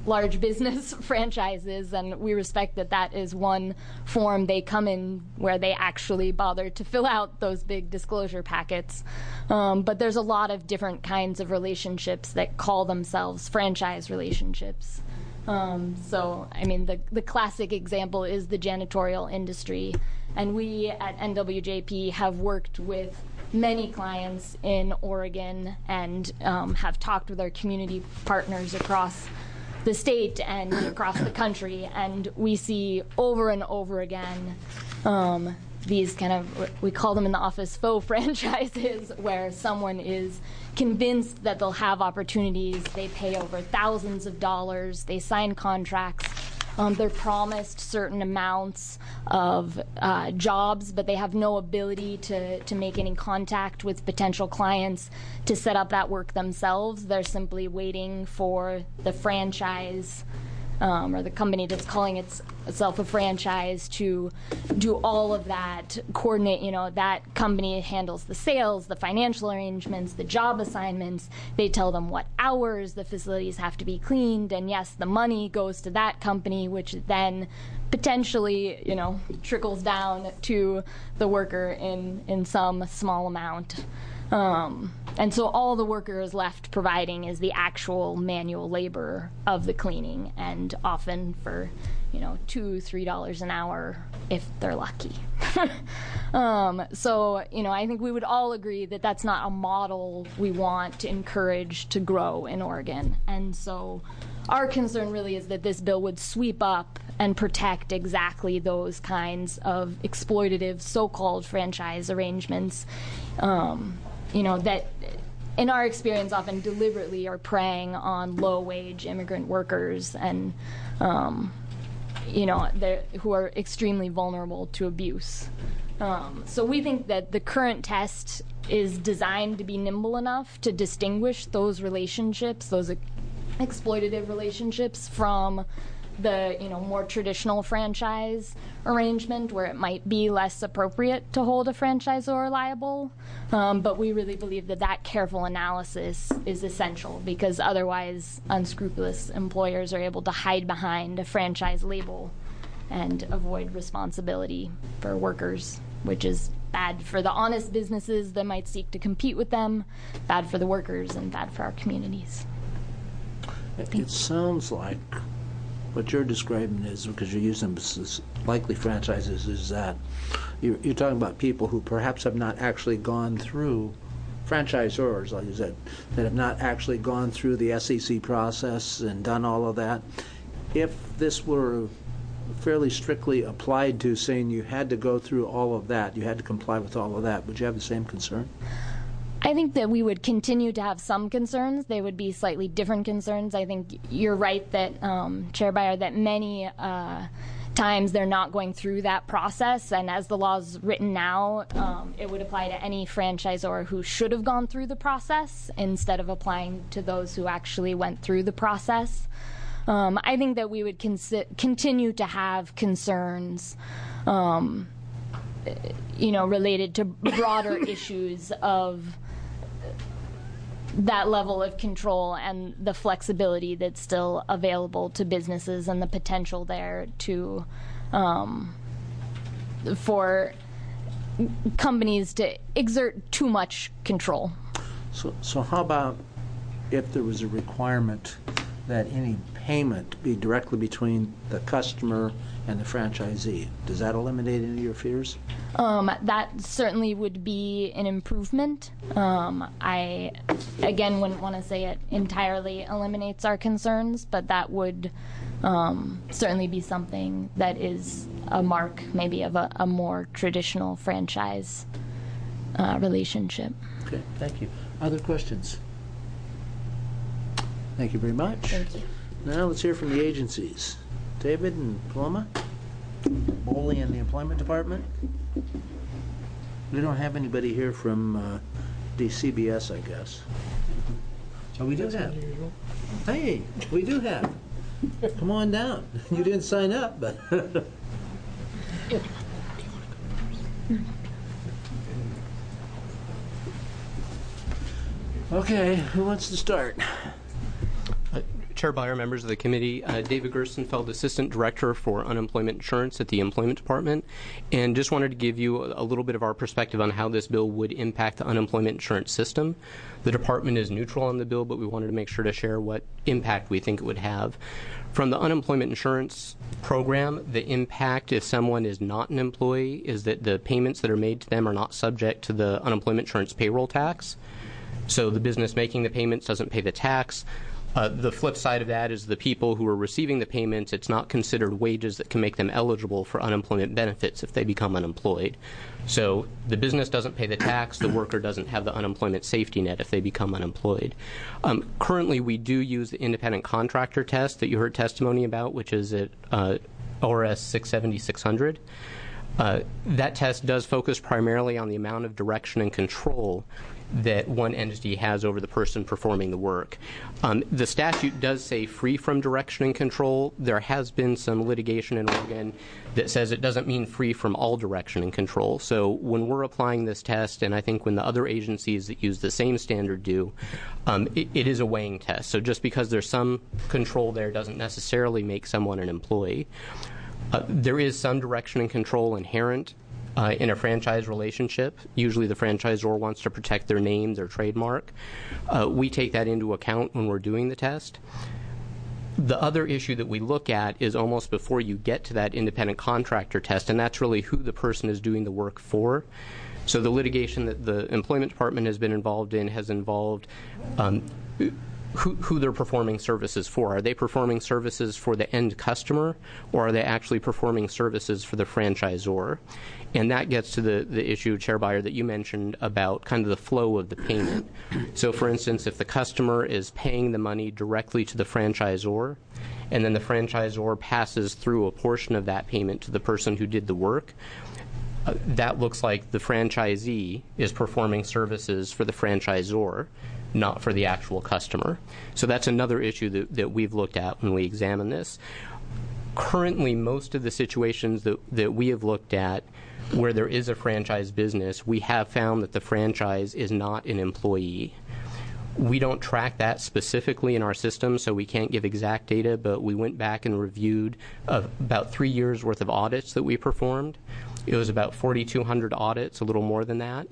large business franchises, and we respect that that is one form they come in where they actually bother to fill out those big disclosure packets. But there's a lot of different kinds of relationships that call themselves franchise relationships. So, I mean, the classic example is the janitorial industry. And we at NWJP have worked with many clients in Oregon and have talked with our community partners across the state and across the country. And we see over and over again these kind of, we call them in the office, faux franchises, where someone is convinced that they'll have opportunities. They pay over thousands of dollars. They sign contracts. They're promised certain amounts of jobs, but they have no ability to make any contact with potential clients to set up that work themselves. They're simply waiting for the franchise or the company that's calling itself a franchise to do all of that, coordinate, that company handles the sales, the financial arrangements, the job assignments. They tell them what hours the facilities have to be cleaned, and yes, the money goes to that company, which then potentially, trickles down to the worker in some small amount. And so all the worker is left providing is the actual manual labor of the cleaning, and often for, $2-3 an hour if they're lucky. So, I think we would all agree that that's not a model we want to encourage to grow in Oregon. And so our concern really is that this bill would sweep up and protect exactly those kinds of exploitative so-called franchise arrangements, that in our experience often deliberately are preying on low-wage immigrant workers and, who are extremely vulnerable to abuse. So we think that the current test is designed to be nimble enough to distinguish those relationships, those exploitative relationships, from the more traditional franchise arrangement where it might be less appropriate to hold a franchisor liable. But we really believe that careful analysis is essential, because otherwise unscrupulous employers are able to hide behind a franchise label and avoid responsibility for workers, which is bad for the honest businesses that might seek to compete with them, bad for the workers, and bad for our communities. It sounds like what you're describing is, because you're using them as likely franchises, is that you're talking about people who perhaps have not actually gone through, franchisors, like you said, that have not actually gone through the SEC process and done all of that. If this were fairly strictly applied to, saying you had to go through all of that, you had to comply with all of that, would you have the same concern? I think that we would continue to have some concerns. They would be slightly different concerns. I think you're right that, Chair Beyer, that many times they're not going through that process, and as the law's written now, it would apply to any franchisor who should have gone through the process instead of applying to those who actually went through the process. I think that we would continue to have concerns related to broader issues of that level of control and the flexibility that's still available to businesses, and the potential there to for companies to exert too much control. So how about if there was a requirement that any payment be directly between the customer and the franchisee? Does that eliminate any of your fears? That certainly would be an improvement. I, again, wouldn't want to say it entirely eliminates our concerns, but that would certainly be something that is a mark maybe of a more traditional franchise relationship. Okay, thank you. Other questions? Thank you very much. Thank you. Now let's hear from the agencies. David and Paloma, Boley in the Employment Department. We don't have anybody here from DCBS, I guess. So we do have. Hey, we do have. Come on down. You didn't sign up, but. Okay, who wants to start? Chair Byer, members of the committee, David Gerstenfeld, Assistant Director for Unemployment Insurance at the Employment Department, and just wanted to give you a little bit of our perspective on how this bill would impact the unemployment insurance system. The department is neutral on the bill, but we wanted to make sure to share what impact we think it would have. From the unemployment insurance program, the impact if someone is not an employee is that the payments that are made to them are not subject to the unemployment insurance payroll tax. So the business making the payments doesn't pay the tax. The flip side of that is the people who are receiving the payments, it's not considered wages that can make them eligible for unemployment benefits if they become unemployed. So the business doesn't pay the tax, the worker doesn't have the unemployment safety net if they become unemployed. Currently, we do use the independent contractor test that you heard testimony about, which is at ORS 670-600. That test does focus primarily on the amount of direction and control that one entity has over the person performing the work. The statute does say free from direction and control. There has been some litigation in Oregon that says it doesn't mean free from all direction and control. So when we're applying this test, and I think when the other agencies that use the same standard do, it is a weighing test. So just because there's some control there doesn't necessarily make someone an employee. There is some direction and control inherent in a franchise relationship. Usually the franchisor wants to protect their name, their trademark. We take that into account when we're doing the test. The other issue that we look at is almost before you get to that independent contractor test, and that's really who the person is doing the work for. So the litigation that the Employment Department has been involved in has involved who they're performing services for. Are they performing services for the end customer, or are they actually performing services for the franchisor? And that gets to the issue, Chair Byer, that you mentioned about kind of the flow of the payment. So, for instance, if the customer is paying the money directly to the franchisor, and then the franchisor passes through a portion of that payment to the person who did the work, that looks like the franchisee is performing services for the franchisor, not for the actual customer. So that's another issue that we've looked at when we examine this. Currently, most of the situations that we have looked at where there is a franchise business, we have found that the franchise is not an employee. We don't track that specifically in our system, so we can't give exact data, but we went back and reviewed about 3 years' worth of audits that we performed. It was about 4,200 audits, a little more than that.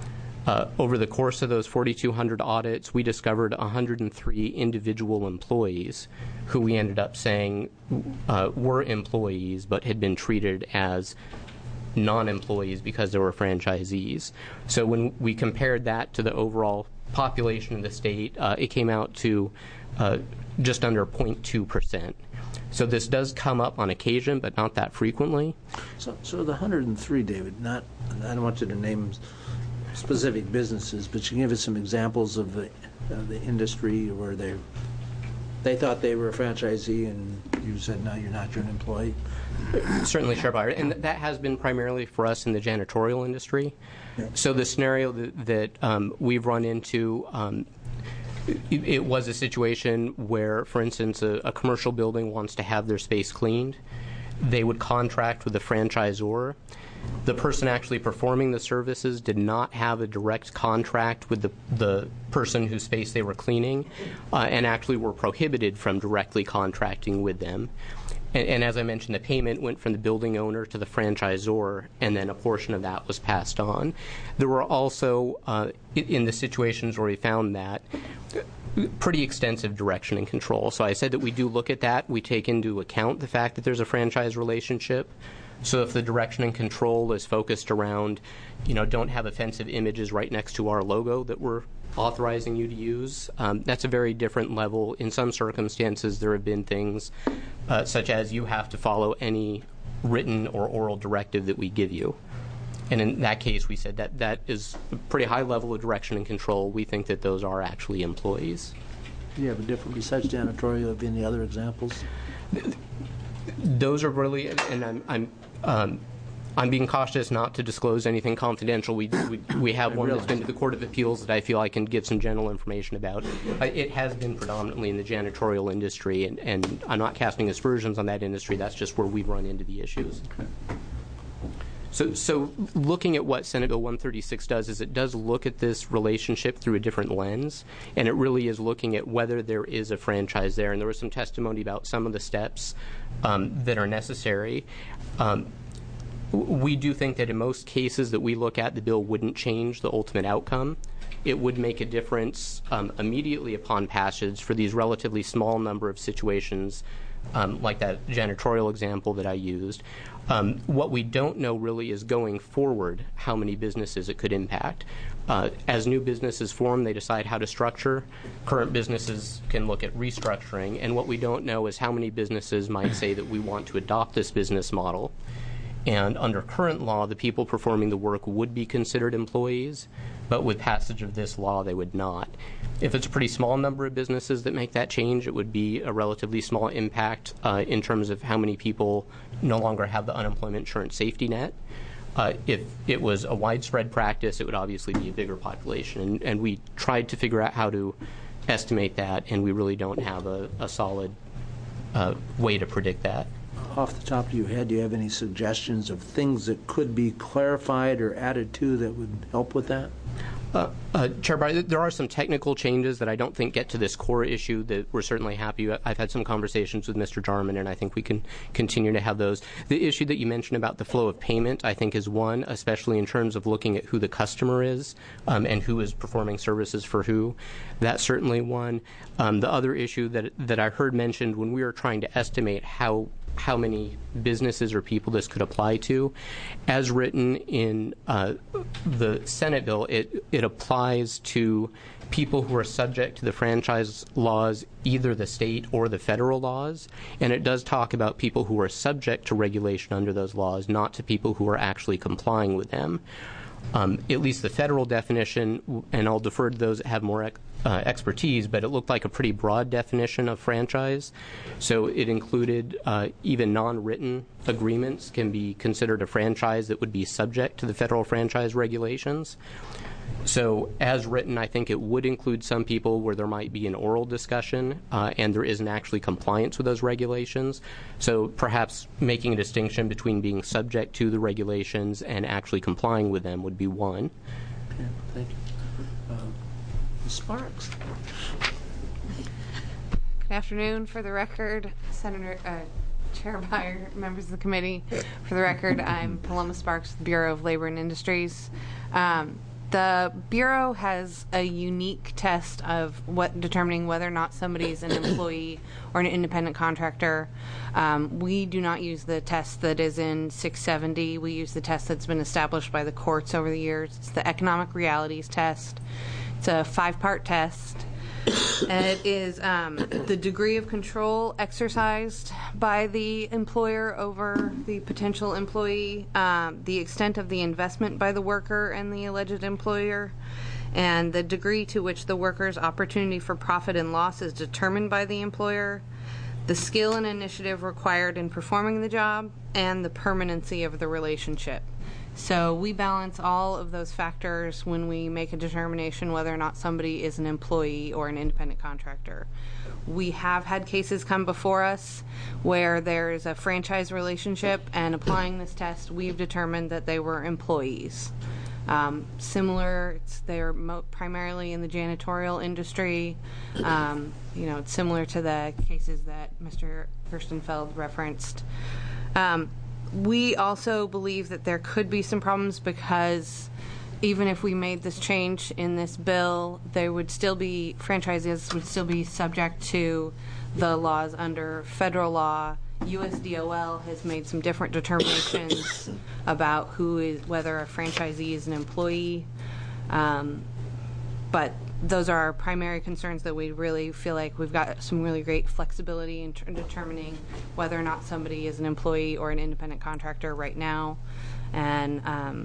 Over the course of those 4,200 audits, we discovered 103 individual employees who we ended up saying were employees but had been treated as non-employees because they were franchisees. So when we compared that to the overall population of the state, it came out to just under 0.2%. So this does come up on occasion, but not that frequently. So the 103, David, I don't want you to name specific businesses, but you can give us some examples of the industry where they thought they were a franchisee and you said, no, you're not, you're an employee? Certainly, Chair Byer, and that has been primarily for us in the janitorial industry. Yeah. So the scenario that we've run into, it was a situation where, for instance, a commercial building wants to have their space cleaned. They would contract with the franchisor. The person actually performing the services did not have a direct contract with the person whose space they were cleaning, and actually were prohibited from directly contracting with them. And as I mentioned, the payment went from the building owner to the franchisor, and then a portion of that was passed on. There were also, in the situations where we found that, pretty extensive direction and control. So I said that we do look at that. We take into account the fact that there's a franchise relationship. So if the direction and control is focused around, don't have offensive images right next to our logo that we're authorizing you to use, that's a very different level. In some circumstances, there have been things such as you have to follow any written or oral directive that we give you. And in that case, we said that is a pretty high level of direction and control. We think that those are actually employees. Do you have a different, besides janitorial, have any other examples? Those are really, and I'm being cautious not to disclose anything confidential. We have one that's been to the Court of Appeals that I feel I can give some general information about. It has been predominantly in the janitorial industry, and I'm not casting aspersions on that industry. That's just where we've run into the issues. Okay. So looking at what Senate Bill 136 does is it does look at this relationship through a different lens, and it really is looking at whether there is a franchise there. And there was some testimony about some of the steps that are necessary. We do think that in most cases that we look at, the bill wouldn't change the ultimate outcome. It would make a difference immediately upon passage for these relatively small number of situations, like that janitorial example that I used. What we don't know really is going forward how many businesses it could impact. As new businesses form, they decide how to structure. Current businesses can look at restructuring. And what we don't know is how many businesses might say that we want to adopt this business model. And under current law, the people performing the work would be considered employees, but with passage of this law, they would not. If it's a pretty small number of businesses that make that change, it would be a relatively small impact in terms of how many people no longer have the unemployment insurance safety net. If it was a widespread practice, it would obviously be a bigger population. And we tried to figure out how to estimate that, and we really don't have a solid way to predict that. Off the top of your head, do you have any suggestions of things that could be clarified or added to that would help with that? Chair Breyer, there are some technical changes that I don't think get to this core issue that we're certainly happy. I've had some conversations with Mr. Jarman, and I think we can continue to have those. The issue that you mentioned about the flow of payment, I think, is one, especially in terms of looking at who the customer is and who is performing services for who. That's certainly one. The other issue that I heard mentioned when we were trying to estimate how many businesses or people this could apply to. As written in the Senate bill, it applies to people who are subject to the franchise laws, either the state or the federal laws, and it does talk about people who are subject to regulation under those laws, not to people who are actually complying with them. At least the federal definition, and I'll defer to those that have more expertise, but it looked like a pretty broad definition of franchise. So it included even non-written agreements can be considered a franchise that would be subject to the federal franchise regulations. So as written, I think it would include some people where there might be an oral discussion and there isn't actually compliance with those regulations. So perhaps making a distinction between being subject to the regulations and actually complying with them would be one. Okay, thank you. Ms. Sparks. Good afternoon. For the record, Chair Beyer, members of the committee. For the record, I'm Paloma Sparks, with the Bureau of Labor and Industries. The Bureau has a unique test of determining whether or not somebody is an employee or an independent contractor. We do not use the test that is in 670. We use the test that's been established by the courts over the years. It's the economic realities test. It's a 5-part test. And it is the degree of control exercised by the employer over the potential employee, the extent of the investment by the worker and the alleged employer, and the degree to which the worker's opportunity for profit and loss is determined by the employer, the skill and initiative required in performing the job, and the permanency of the relationship. So we balance all of those factors when we make a determination whether or not somebody is an employee or an independent contractor. We have had cases come before us where there's a franchise relationship, and applying this test, we've determined that they were employees. They're primarily in the janitorial industry. It's similar to the cases that Mr. Gerstenfeld referenced. We also believe that there could be some problems because even if we made this change in this bill, franchises would still be subject to the laws under federal law. USDOL has made some different determinations about whether a franchisee is an employee. But those are our primary concerns, that we really feel like we've got some really great flexibility in determining whether or not somebody is an employee or an independent contractor right now. And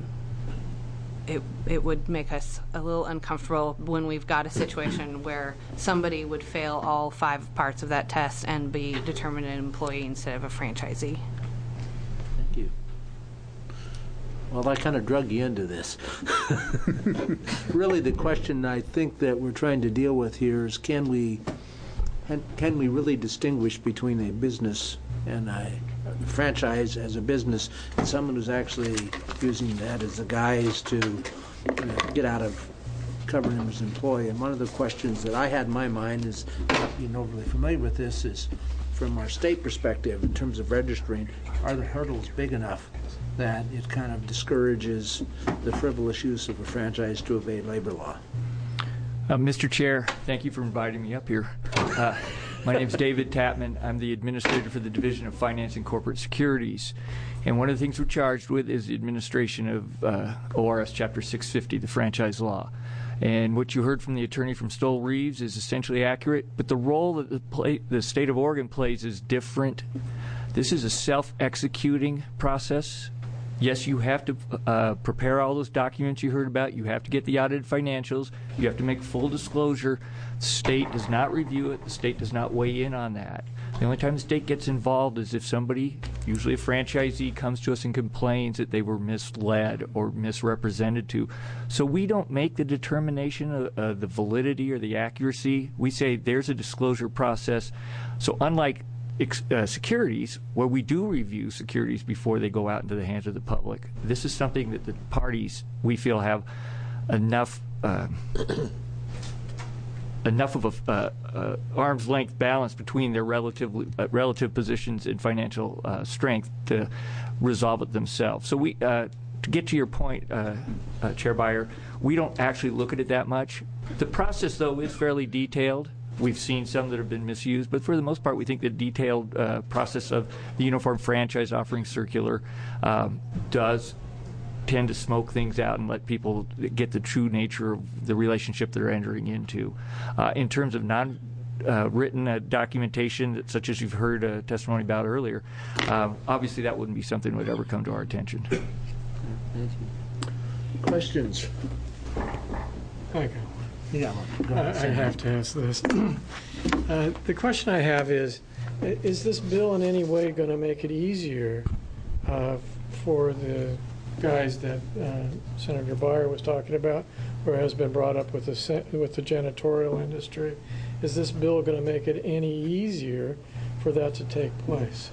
it would make us a little uncomfortable when we've got a situation where somebody would fail all 5 parts of that test and be determined an employee instead of a franchisee. Thank you. Well, I kind of drug you into this. Really, the question I think that we're trying to deal with here is can we really distinguish between a business and a franchise as a business and someone who's actually using that as a guise to get out of covering him as an employee. And one of the questions that I had in my mind is, not being overly familiar with this, is from our state perspective in terms of registering, are the hurdles big enough that it kind of discourages the frivolous use of a franchise to evade labor law? Mr. Chair, thank you for inviting me up here. My name is David Tapman. I'm the administrator for the Division of Finance and Corporate Securities. And one of the things we're charged with is the administration of ORS Chapter 650, the franchise law. And what you heard from the attorney from Stoll Reeves is essentially accurate, but the role that the state of Oregon plays is different. This is a self-executing process. Yes, you have to prepare all those documents you heard about. You have to get the audited financials. You have to make full disclosure. The state does not review it. The state does not weigh in on that. The only time the state gets involved is if somebody, usually a franchisee, comes to us and complains that they were misled or misrepresented to. So we don't make the determination of the validity or the accuracy. We say there's a disclosure process. So unlike securities, where we do review securities before they go out into the hands of the public, this is something that the parties, we feel, have enough of a arm's length balance between their relative positions and financial strength to resolve it themselves. So we, to get to your point, Chair Beyer, we don't actually look at it that much. The process, though, is fairly detailed. We've seen some that have been misused, but for the most part, we think the detailed process of the Uniform Franchise Offering Circular does tend to smoke things out and let people get the true nature of the relationship they're entering into. In terms of non-written documentation, such as you've heard testimony about earlier, obviously that wouldn't be something that would ever come to our attention. Thank you. Questions? Thank you. Yeah, I have to ask this. The question I have is this bill in any way going to make it easier for the guys that Senator Beyer was talking about, or has been brought up with the janitorial industry? Is this bill going to make it any easier for that to take place?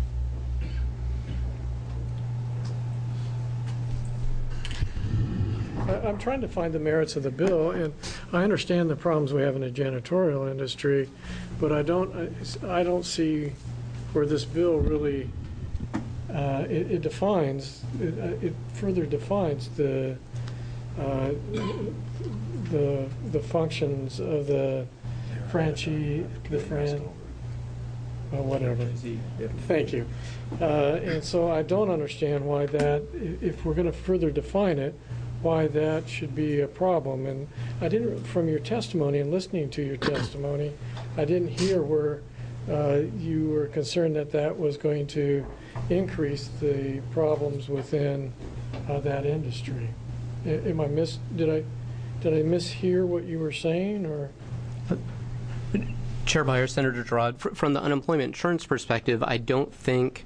I'm trying to find the merits of the bill, and I understand the problems we have in the janitorial industry, but I don't see where this bill really it further defines the functions of the whatever. Thank you. And so I don't understand why that, if we're going to further define it, why that should be a problem. And I didn't, from your testimony and listening to your testimony, I didn't hear where you were concerned that that was going to increase the problems within that industry. Did I mishear what you were saying, or? Chair Beyer, Senator Gerard, from the unemployment insurance perspective, I don't think.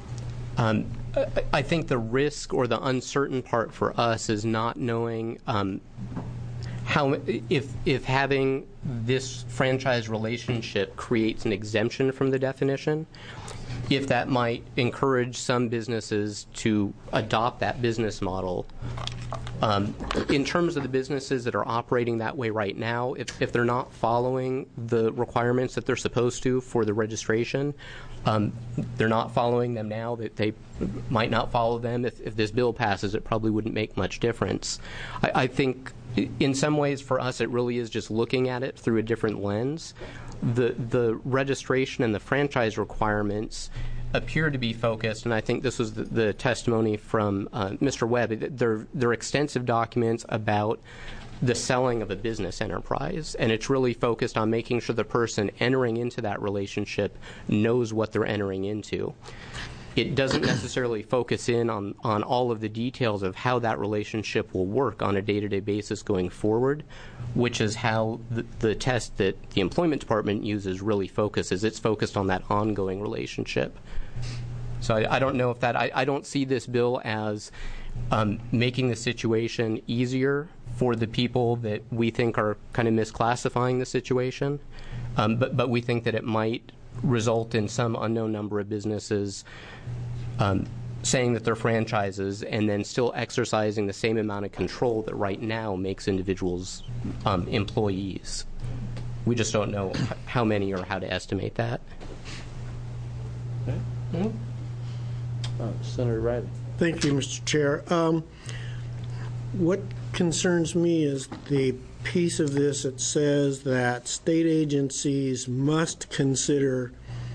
I think the risk or the uncertain part for us is not knowing how if having this franchise relationship creates an exemption from the definition, if that might encourage some businesses to adopt that business model. In terms of the businesses that are operating that way right now, if they're not following the requirements that they're supposed to for the registration, they're not following them now, that they might not follow them. If this bill passes, it probably wouldn't make much difference. I think in some ways for us it really is just looking at it through a different lens. The registration and the franchise requirements appear to be focused, and I think this was the testimony from Mr. Webb. They're extensive documents about the selling of a business enterprise, and it's really focused on making sure the person entering into that relationship knows what they're entering into. It doesn't necessarily focus in on all of the details of how that relationship will work on a day-to-day basis going forward, which is how the test that the Employment Department uses really focuses. It's focused on that ongoing relationship. So I don't know if that, I don't see this bill as making the situation easier for the people that we think are kind of misclassifying the situation, but we think that it might result in some unknown number of businesses saying that they're franchises and then still exercising the same amount of control that right now makes individuals employees. We just don't know how many or how to estimate that. Okay. Senator Riley. Thank you, Mr. Chair. What concerns me is the piece of this that says that state agencies must consider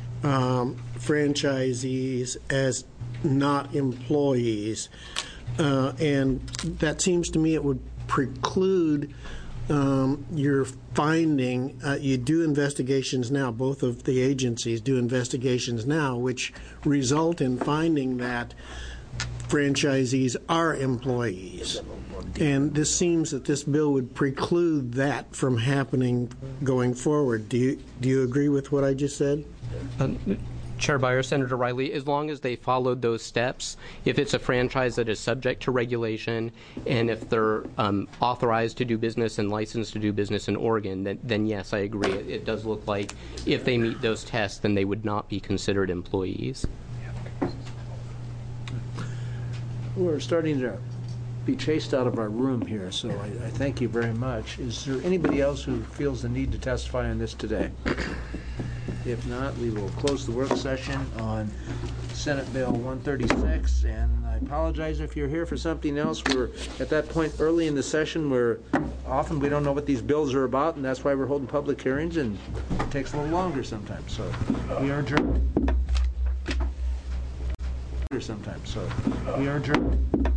franchisees as not employees. And that seems to me it would preclude your finding. You do investigations now, both of the agencies do investigations now, which result in finding that franchisees are employees. And this seems that this bill would preclude that from happening going forward. Do you agree with what I just said? Chair Beyer, Senator Riley, as long as they followed those steps, if it's a franchise that is subject to regulation and if they're authorized to do business and licensed to do business in Oregon, then yes, I agree. It does look like if they meet those tests, then they would not be considered employees. We're starting to be chased out of our room here, so I thank you very much. Is there anybody else who feels the need to testify on this today? If not, we will close the work session on Senate Bill 136, and I apologize if you're here for something else. We're at that point early in the session where often we don't know what these bills are about, and that's why we're holding public hearings, and it takes a little longer sometimes. So we are adjourned.